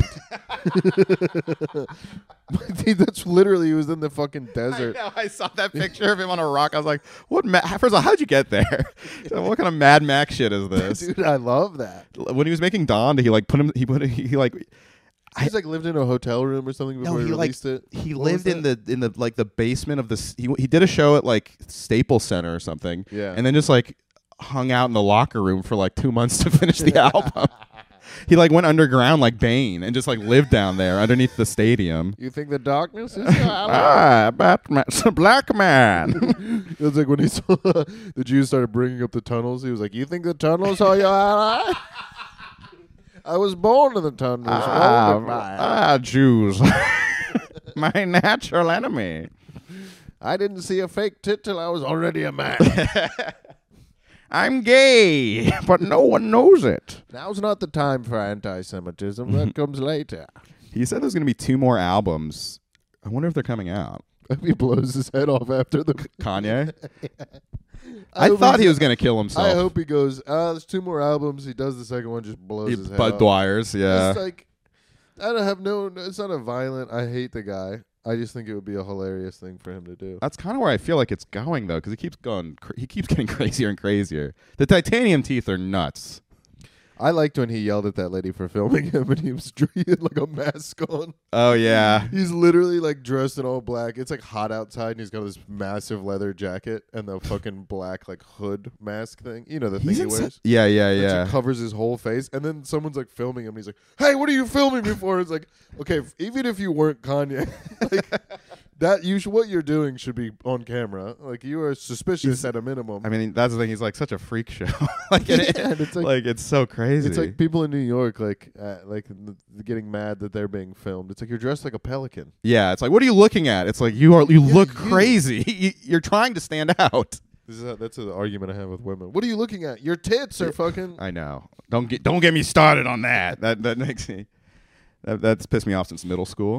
That's literally, he was in the fucking desert. I know. I saw that picture of him on a rock. I was like, "What? First of all, how'd you get there? What kind of Mad Max shit is this?" Dude, I love that. When he was making Donda, he like put him. He like. He's like lived in a hotel room or something before he released it. He lived in the like the basement of the. He did a show at like Staples Center or something. Yeah. And then just like hung out in the locker room for like 2 months to finish the album. He like went underground like Bane and just like lived down there underneath the stadium. You think the darkness is Batman, it's a black man. It was like when he saw the Jews started bringing up the tunnels. He was like, "You think the tunnels are your ally? I was born in the tunnels. Jews, my natural enemy. I didn't see a fake tit till I was already a man." I'm gay, but no one knows it. Now's not the time for anti-Semitism. That comes later. He said there's going to be 2 more albums. I wonder if they're coming out. If he blows his head off after the Kanye? I thought he was going to kill himself. I hope he goes, there's 2 more albums. He does the second one, just blows his head Bud off. Dwyer's, yeah. It's like, I don't have it's not a violent, I hate the guy. I just think it would be a hilarious thing for him to do. That's kind of where I feel like it's going, though, because he keeps getting crazier and crazier. The titanium teeth are nuts. I liked when he yelled at that lady for filming him, and he had like a mask on. Oh, yeah. He's literally like dressed in all black. It's like hot outside, and he's got this massive leather jacket and the fucking black like hood mask thing. You know, the thing he wears? Yeah. It covers his whole face. And then someone's like filming him, and he's like, "Hey, what are you filming me for?" It's like, okay, even if you weren't Kanye, like what you're doing should be on camera. Like, you are suspicious at a minimum. I mean, that's the thing. He's like such a freak show. Like, it's like it's so crazy. It's like people in New York, like getting mad that they're being filmed. It's like you're dressed like a pelican. Yeah, it's like, what are you looking at? It's like you look crazy. You're trying to stand out. That's the argument I have with women. What are you looking at? Your tits are fucking. I know. Don't get me started on that. That makes me. That's pissed me off since middle school.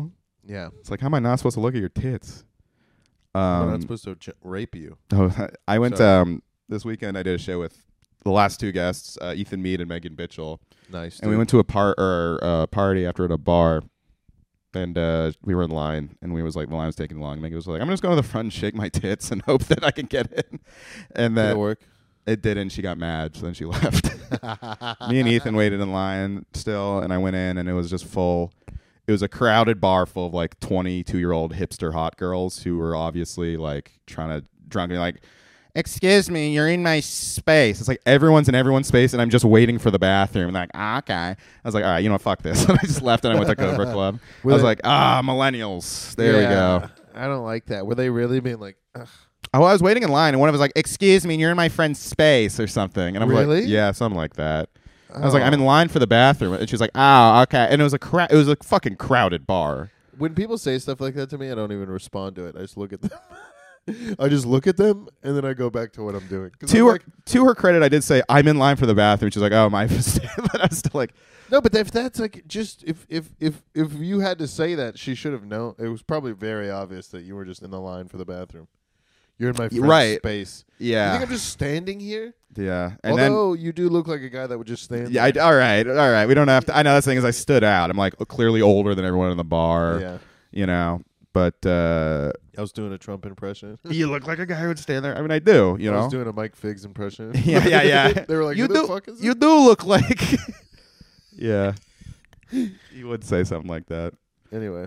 Yeah. It's like, how am I not supposed to look at your tits? I'm not supposed to rape you. Oh, I went this weekend. I did a show with the last two guests, Ethan Mead and Megan Bitchell. Nice. And we went to a party after at a bar, and we were in line, and we was like, the line was taking long. Megan was like, I'm just going to the front and shake my tits and hope that I can get in. And Did it work? It didn't. She got mad, so then she left. Me and Ethan waited in line still, and I went in, and it was just full. It was a crowded bar full of like 22-year-old hipster hot girls who were obviously like trying to drunk me like, excuse me, you're in my space. It's like everyone's in everyone's space, and I'm just waiting for the bathroom. And like, okay. I was like, all right, you know what, fuck this. And I just left, and I went to Cobra Club. I was like, millennials. There we go. I don't like that. Were they really being like, ugh? Oh, I was waiting in line, and one of them was like, excuse me, you're in my friend's space or something. And I'm really? like, yeah, something like that. I was like, I'm in line for the bathroom. And she's like, oh, okay. And it was a fucking crowded bar. When people say stuff like that to me, I don't even respond to it. I just look at them. I just look at them, and then I go back to what I'm doing. To her credit, I did say, I'm in line for the bathroom. She's like, oh, my mistake. But I was still like... No, but if that's like, just, if you had to say that, she should have known. It was probably very obvious that you were just in the line for the bathroom. You're in my friend's space. Yeah. You think I'm just standing here? Yeah. And although you do look like a guy that would just stand there. Yeah, all right. We don't have to... I know that's the thing is I stood out. I'm like clearly older than everyone in the bar. Yeah. You know, but... I was doing a Trump impression. You look like a guy who would stand there. I mean, I do, you know. I was doing a Mike Figs impression. Yeah. They were like, who the fuck is this? You do look like... Yeah. You would say something like that. Anyway.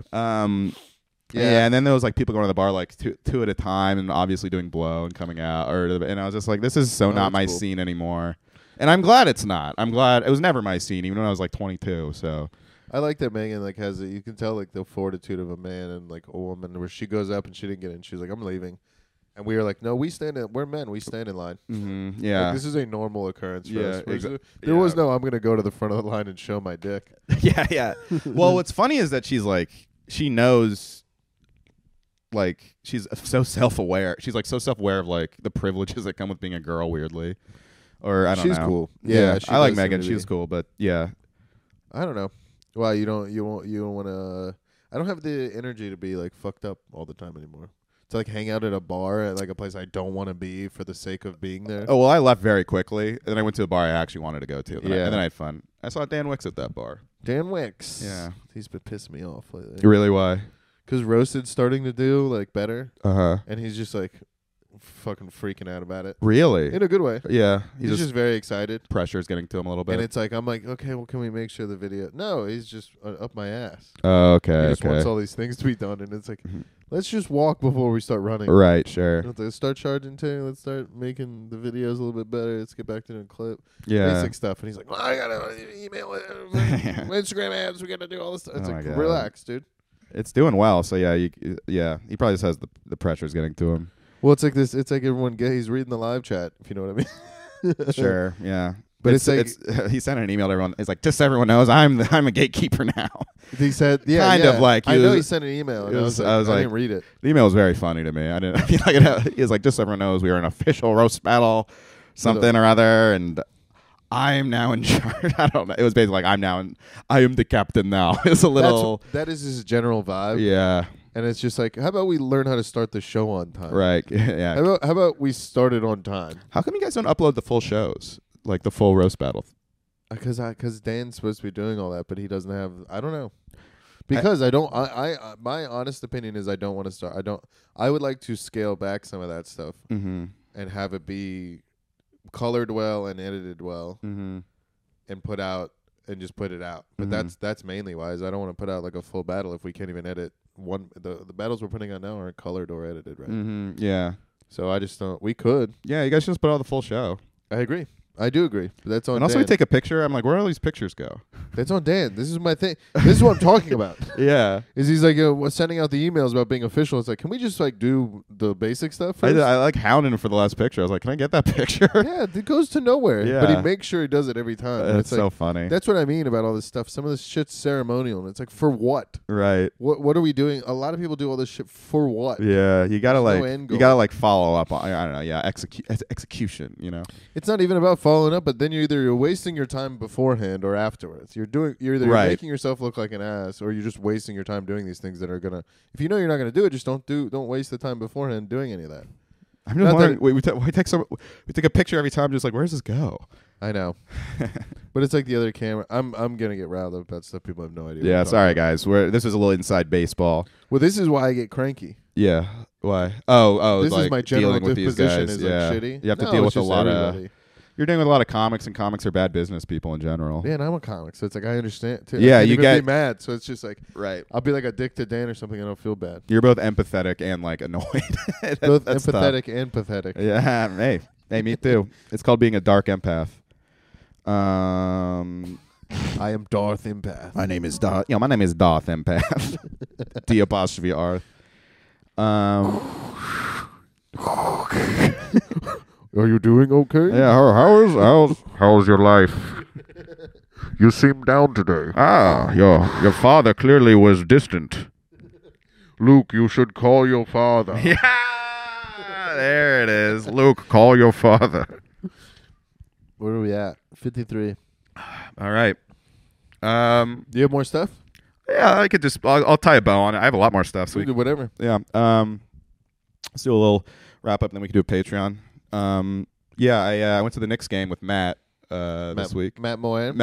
Yeah, and then there was like people going to the bar like two at a time, and obviously doing blow and coming out, and I was just like, this is not my scene anymore. And I'm glad it's not. I'm glad it was never my scene, even when I was like 22. So I like that Megan like has you can tell like the fortitude of a man and like a woman where she goes up and she didn't get in. She's like, I'm leaving. And we were like, no, we're men. We stand in line. Mm-hmm. Yeah. Like, this is a normal occurrence for us. There was no, I'm going to go to the front of the line and show my dick. Yeah. Well, what's funny is that she's like, she knows, like, she's so self-aware. She's like so self-aware of like the privileges that come with being a girl, weirdly. Or I don't know. She's cool. Yeah. I like Megan. She's cool, but yeah. I don't know. Why you don't want to, I don't have the energy to be like fucked up all the time anymore. To like hang out at a bar at like a place I don't want to be for the sake of being there. Oh well, I left very quickly, and then I went to a bar I actually wanted to go to. And then I had fun. I saw Dan Wicks at that bar. Dan Wicks. Yeah, he's been pissing me off lately. Really? Why? Because Roasted's starting to do like better. And he's just like fucking freaking out about it. Really? In a good way. Yeah. He's just very excited. Pressure's getting to him a little bit. And it's like, I'm like, okay, well, can we make sure the video... No, he's just up my ass. Oh, okay, He just wants all these things to be done. And it's like, let's just walk before we start running. Right, sure. Let's start charging too. Let's start making the videos a little bit better. Let's get back to the clip. Yeah. Basic stuff. And he's like, well, I got to email Instagram ads. We got to do all this stuff. It's like, relax, dude. It's doing well. So, yeah, he probably just has the pressure's getting to him. Well, it's like this. It's like everyone he's reading the live chat, if you know what I mean. Sure, yeah. But it's like he sent an email to everyone. It's like, just so everyone knows, I'm a gatekeeper now. He said, kind of like I know he sent an email. And I was like, I didn't read it. The email was very funny to me. I didn't. I feel like he was like, just so everyone knows, we are an official roast battle, something or other, and I am now in charge. I don't know. It was basically like I am the captain now. It's a little. That is his general vibe. Yeah. And it's just like, how about we learn how to start the show on time? Right. Yeah. How about we start it on time? How come you guys don't upload the full shows, like the full roast battle? Because Dan's supposed to be doing all that, but he doesn't have. I don't know. Because I don't. My honest opinion is I don't want to start. I would like to scale back some of that stuff and have it be colored well and edited well, and put out and just put it out. But that's mainly why is I don't want to put out like a full battle if we can't even edit. The battles we're putting on now aren't colored or edited, right? Yeah. So I just don't. We could. Yeah, you guys should just put out the full show. I agree. I do agree. But that's on. And also, Dan. we take a picture. I'm like, where do all these pictures go? That's on Dan. This is my thing. This is what I'm talking about. Yeah. Is he's like sending out the emails about being official. It's like, can we just like do the basic stuff first? I like hounding him for the last picture. I was like, can I get that picture? Yeah, it goes to nowhere. Yeah. But he makes sure he does it every time. It's so funny. That's what I mean about all this stuff. Some of this shit's ceremonial. And it's like, for what? Right. What are we doing? A lot of people do all this shit for what? Yeah. You gotta follow up on. I don't know. Yeah. Execution. You know. It's not even about following up, but then you're wasting your time beforehand or afterwards. You're either making yourself look like an ass, or you're just wasting your time doing these things that are gonna. If you know you're not gonna do it, just don't waste the time beforehand doing any of that. I'm just wondering. We take a picture every time, just like, where does this go? I know, but it's like the other camera. I'm gonna get riled up about stuff people have no idea. Yeah, sorry guys. This is a little inside baseball. Well, this is why I get cranky. Yeah. Why? Oh. This like is my general dealing with these disposition. guys. Is yeah. like shitty. You have to deal with a lot of. You're dealing with a lot of comics, and comics are bad business people in general. Yeah, and I'm a comic, so it's like I understand too. Yeah, I can't you even get be mad, so it's just like right. I'll be like a dick to Dan or something, and I don't feel bad. You're both empathetic and like annoyed. Both That's empathetic tough. and pathetic. Yeah, hey, me too. It's called being a dark empath. I am Darth Empath. My name is Darth. My name is Darth Empath. D''Arth. Are you doing okay? Yeah. How's your life? You seem down today. Ah, your father clearly was distant. Luke, you should call your father. Yeah, there it is. Luke, call your father. Where are we at? 53. All right. Do you have more stuff? Yeah, I could just. I'll tie a bow on it. I have a lot more stuff. So we can do whatever. Yeah. Let's do a little wrap up, and then we can do a Patreon. I went to the Knicks game with Matt this week. Matt Moen.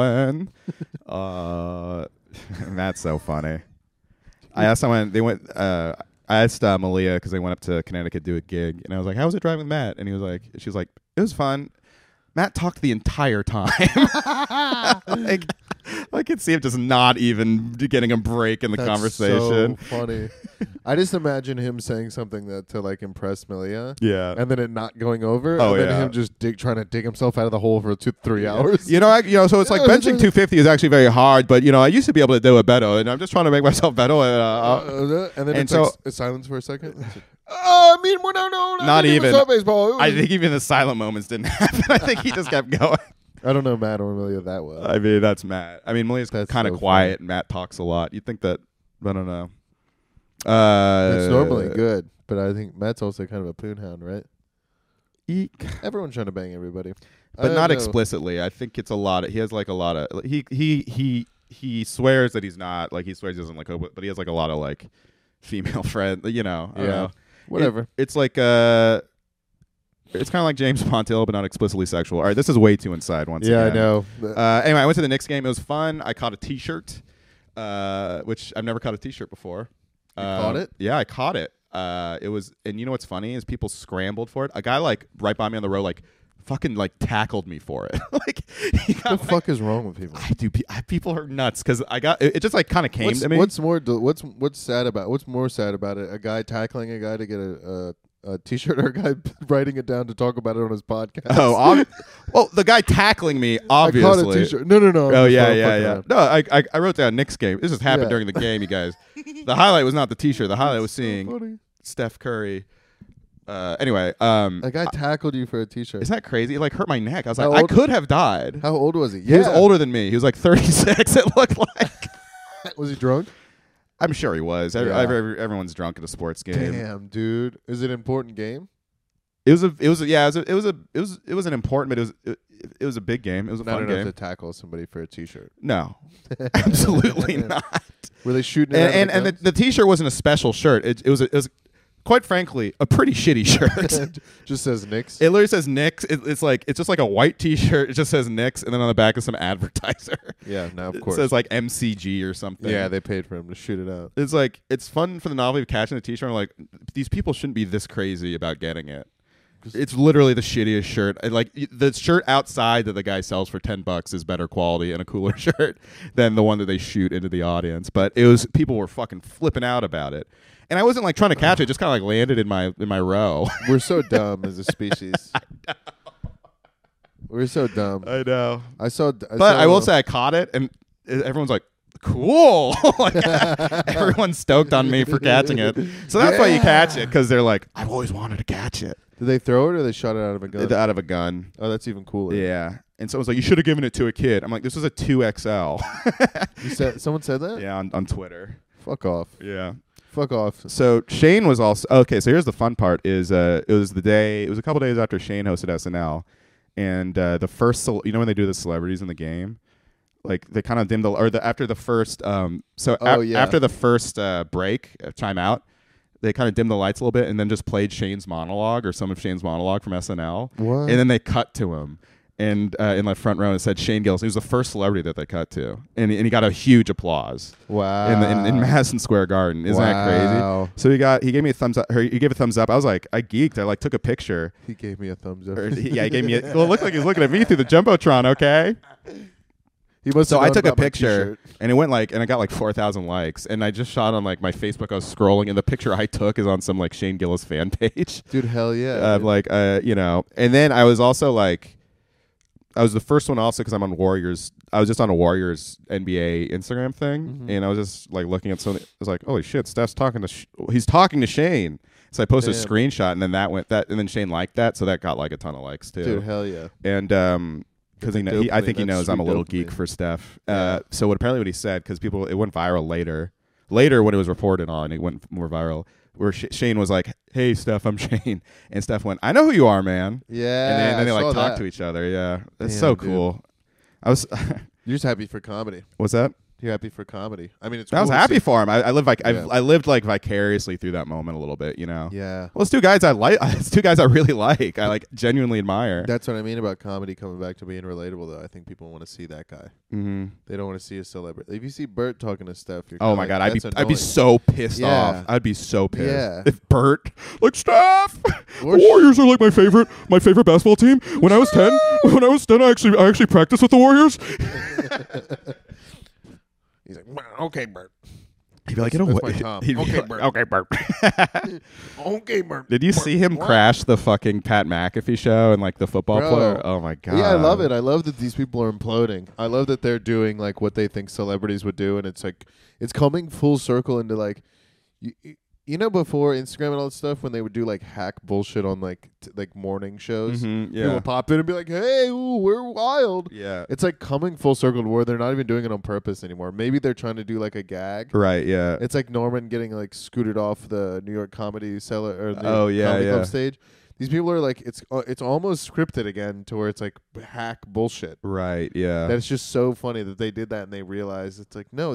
Matt's so funny. I asked someone. I asked Malia because they went up to Connecticut to do a gig, and I was like, "How was it driving with Matt?" And she was like, "It was fun." Matt talked the entire time. Like, I could see him just not even getting a break in the conversation. So funny. I just imagine him saying something that to like impress Malia. Yeah. And then it not going over. Oh, and then yeah. him just trying to dig himself out of the hole for 2-3 hours. So it's like benching 250 is actually very hard, but I used to be able to do it better, and I'm just trying to make myself better. And then and it's so, like silence for a second. No. Not even. Baseball. I think even the silent moments didn't happen. I think he just kept going. I don't know Matt or Malia that well. I mean, that's Matt. I mean, Malia's kind of so quiet, funny. and Matt talks a lot. You'd think that, I don't know. It's normally good, but I think Matt's also kind of a poon hound, right? Everyone's trying to bang everybody, but not explicitly. I think it's a lot. He has like a lot of he swears that he's not like he swears he doesn't like, but he has like a lot of like female friends. I don't know. Whatever. It's like it's kind of like James Pontill, but not explicitly sexual. All right, this is way too inside once again. I know. Anyway, I went to the Knicks game. It was fun. I caught a T-shirt, which I've never caught a T-shirt before. You caught it? Yeah, I caught it. It was, and you know what's funny is people scrambled for it. A guy like right by me on the road, like fucking like tackled me for it. Like, what the fuck is wrong with people? People are nuts because I got it. Just like kind of came to me. What's sad about? What's more sad about it? A guy tackling a guy to get a T-shirt, or a guy writing it down to talk about it on his podcast? Well, the guy tackling me, obviously. I caught a T-shirt. No. Oh yeah. No, I wrote down Knicks game. This just happened during the game, you guys. The highlight was not the T-shirt. The highlight was seeing Steph Curry. Anyway, a guy tackled you for a T-shirt. Isn't that crazy? It like hurt my neck. I was like, I could have died. How old was he? He was older than me. He was like 36. It looked like. Was he drunk? I'm sure he was. Yeah. Everyone's drunk at a sports game. Damn, dude. Is it an important game? It was an important, but it was a big game. It was a fun Not enough game. to tackle somebody for a T-shirt. No, absolutely not. Were they shooting it And the T-shirt wasn't a special shirt. It was quite frankly a pretty shitty shirt. Just says Knicks. It literally says Knicks. It's just like a white T-shirt. It just says Knicks, and then on the back is some advertiser. Yeah, no, of course. It says like MCG or something. Yeah, they paid for him to shoot it out. It's like it's fun for the novelty of catching the T-shirt. I'm like, these people shouldn't be this crazy about getting it. It's literally the shittiest shirt. Like the shirt outside that the guy sells for $10 is better quality and a cooler shirt than the one that they shoot into the audience. But people were fucking flipping out about it, and I wasn't like trying to catch it. Just kind of like landed in my row. We're so dumb as a species. We're so dumb. I know. But I will say I caught it, and everyone's like, cool. Like, everyone's stoked on me for catching it. So that's why you catch it, because they're like, I've always wanted to catch it. Did they throw it or they shot it out of a gun? Out of a gun. Oh, that's even cooler. Yeah. And someone's like, you should have given it to a kid. I'm like, this was a 2XL. Someone said that? Yeah, on Twitter. Fuck off. Yeah. Fuck off. So Shane was also okay. So here's the fun part: is it was a couple days after Shane hosted SNL, and the first, you know when they do the celebrities in the game, like they kind of dim after the first after the first break timeout, they kind of dimmed the lights a little bit and then just played Shane's monologue or some of Shane's monologue from SNL. What? And then they cut to him. And in the front row, it said Shane Gillis. He was the first celebrity that they cut to. And he got a huge applause. Wow. In Madison Square Garden. Isn't that crazy? So he gave me a thumbs up. He gave a thumbs up. I was like, I geeked. I like took a picture. He gave me a thumbs up. He gave me well, it looked like he was looking at me through the Jumbotron, okay? So I took a picture and it got like 4,000 likes, and I just shot on like my Facebook. I was scrolling, and the picture I took is on some like Shane Gillis fan page. Dude, hell yeah. And then I was also like, I was the first one also because I'm on Warriors. I was just on a Warriors NBA Instagram thing, and I was just like looking at something. I was like, holy shit, Steph's talking to he's talking to Shane. So I posted a screenshot, and then and then Shane liked that, so that got like a ton of likes too. Dude, hell yeah. And because I think he knows I'm a little geek for Steph. So what he said, because it went viral later when it was reported on, it went more viral. Where Shane was like, "Hey, Steph, I'm Shane," and Steph went, "I know who you are, man." Yeah, and then they like talk to each other. Yeah, that's so cool. I was. You're just happy for comedy. What's that? You're happy for comedy. I mean, I was happy for him. I lived like vicariously through that moment a little bit, you know. Yeah. Well, it's two guys I like. It's two guys I really like. I like genuinely admire. That's what I mean about comedy coming back to being relatable. Though I think people want to see that guy. Mm-hmm. They don't want to see a celebrity. If you see Bert talking to Steph, you're oh my god, I'd be so pissed off. I'd be so pissed. Yeah. If Bert Steph, the Warriors are like my favorite basketball team. When I was 10, I actually practiced with the Warriors. He's like, okay, Bert. He'd be like, get away. Okay, Bert. Okay, Bert. Okay, Bert. Did you see him crash the fucking Pat McAfee show and like the football player? Oh my god. Yeah, I love it. I love that these people are imploding. I love that they're doing like what they think celebrities would do, and it's like it's coming full circle into like you know, before Instagram and all that stuff, when they would do like hack bullshit on like morning shows, people would pop in and be like, "Hey, ooh, we're wild." Yeah, it's like coming full circle to where they're not even doing it on purpose anymore. Maybe they're trying to do like a gag, right? Yeah, it's like Norman getting like scooted off the New York Comedy Cellar or the Comedy Club stage. These people are like, it's almost scripted again to where it's like hack bullshit. Right, yeah. That's just so funny that they did that and they realized it's like, no.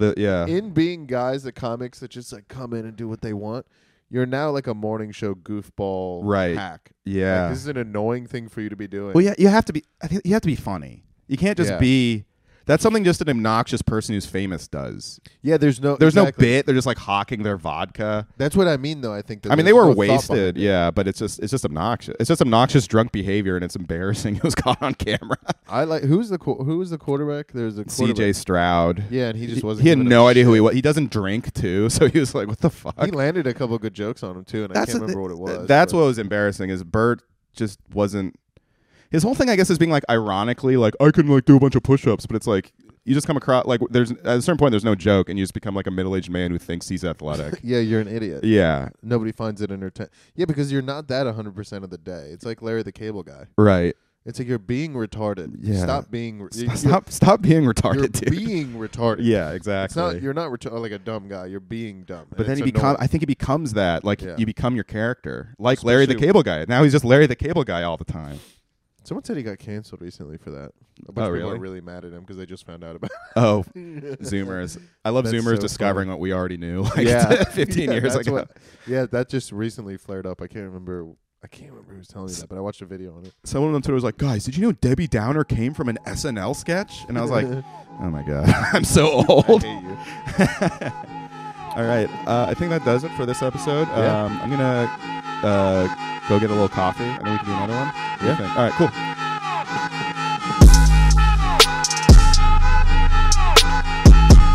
In being guys, the comics that just like come in and do what they want, you're now like a morning show goofball hack. Yeah. Like, this is an annoying thing for you to be doing. Well, yeah, you have to be, I think you have to be funny. You can't just be... That's something just an obnoxious person who's famous does. Yeah, there's no bit. They're just like hawking their vodka. That's what I mean, though. I think. I mean, they were wasted, but it's just obnoxious. It's just obnoxious drunk behavior, and it's embarrassing. It was caught on camera. who was the quarterback? There's a C.J. Stroud. Yeah, and he just wasn't. He had no idea who he was. He doesn't drink too, so he was like, "What the fuck?" He landed a couple good jokes on him too, and I can't remember what it was. That's what was embarrassing. Is Bert just wasn't. His whole thing, I guess, is being like ironically like I can like do a bunch of push-ups, but it's like. You just come across like there's at a certain point there's no joke and you just become like a middle-aged man who thinks he's athletic. Yeah, you're an idiot. Yeah. Nobody finds it entertaining. Yeah, because you're not that 100% of the day. It's like Larry the Cable Guy. Right. It's like you're being retarded. Yeah. Stop being stop being retarded, you're dude. being retarded. Yeah, exactly. You're not like a dumb guy. You're being dumb. But then I think it becomes that. Like you become your character. Like especially Larry the Cable Guy. Now he's just Larry the Cable Guy all the time. Someone said he got canceled recently for that. A bunch of people are really mad at him because they just found out about it. Oh, Zoomers. I love Zoomers so discovering what we already knew 15 years ago. That just recently flared up. I can't remember who was telling me that, but I watched a video on it. Someone on Twitter was like, guys, did you know Debbie Downer came from an SNL sketch? And I was like, oh my God, I'm so old. I hate you. All right. I think that does it for this episode. I'm going to go get a little coffee and then we can do another one. Yeah. All right, cool.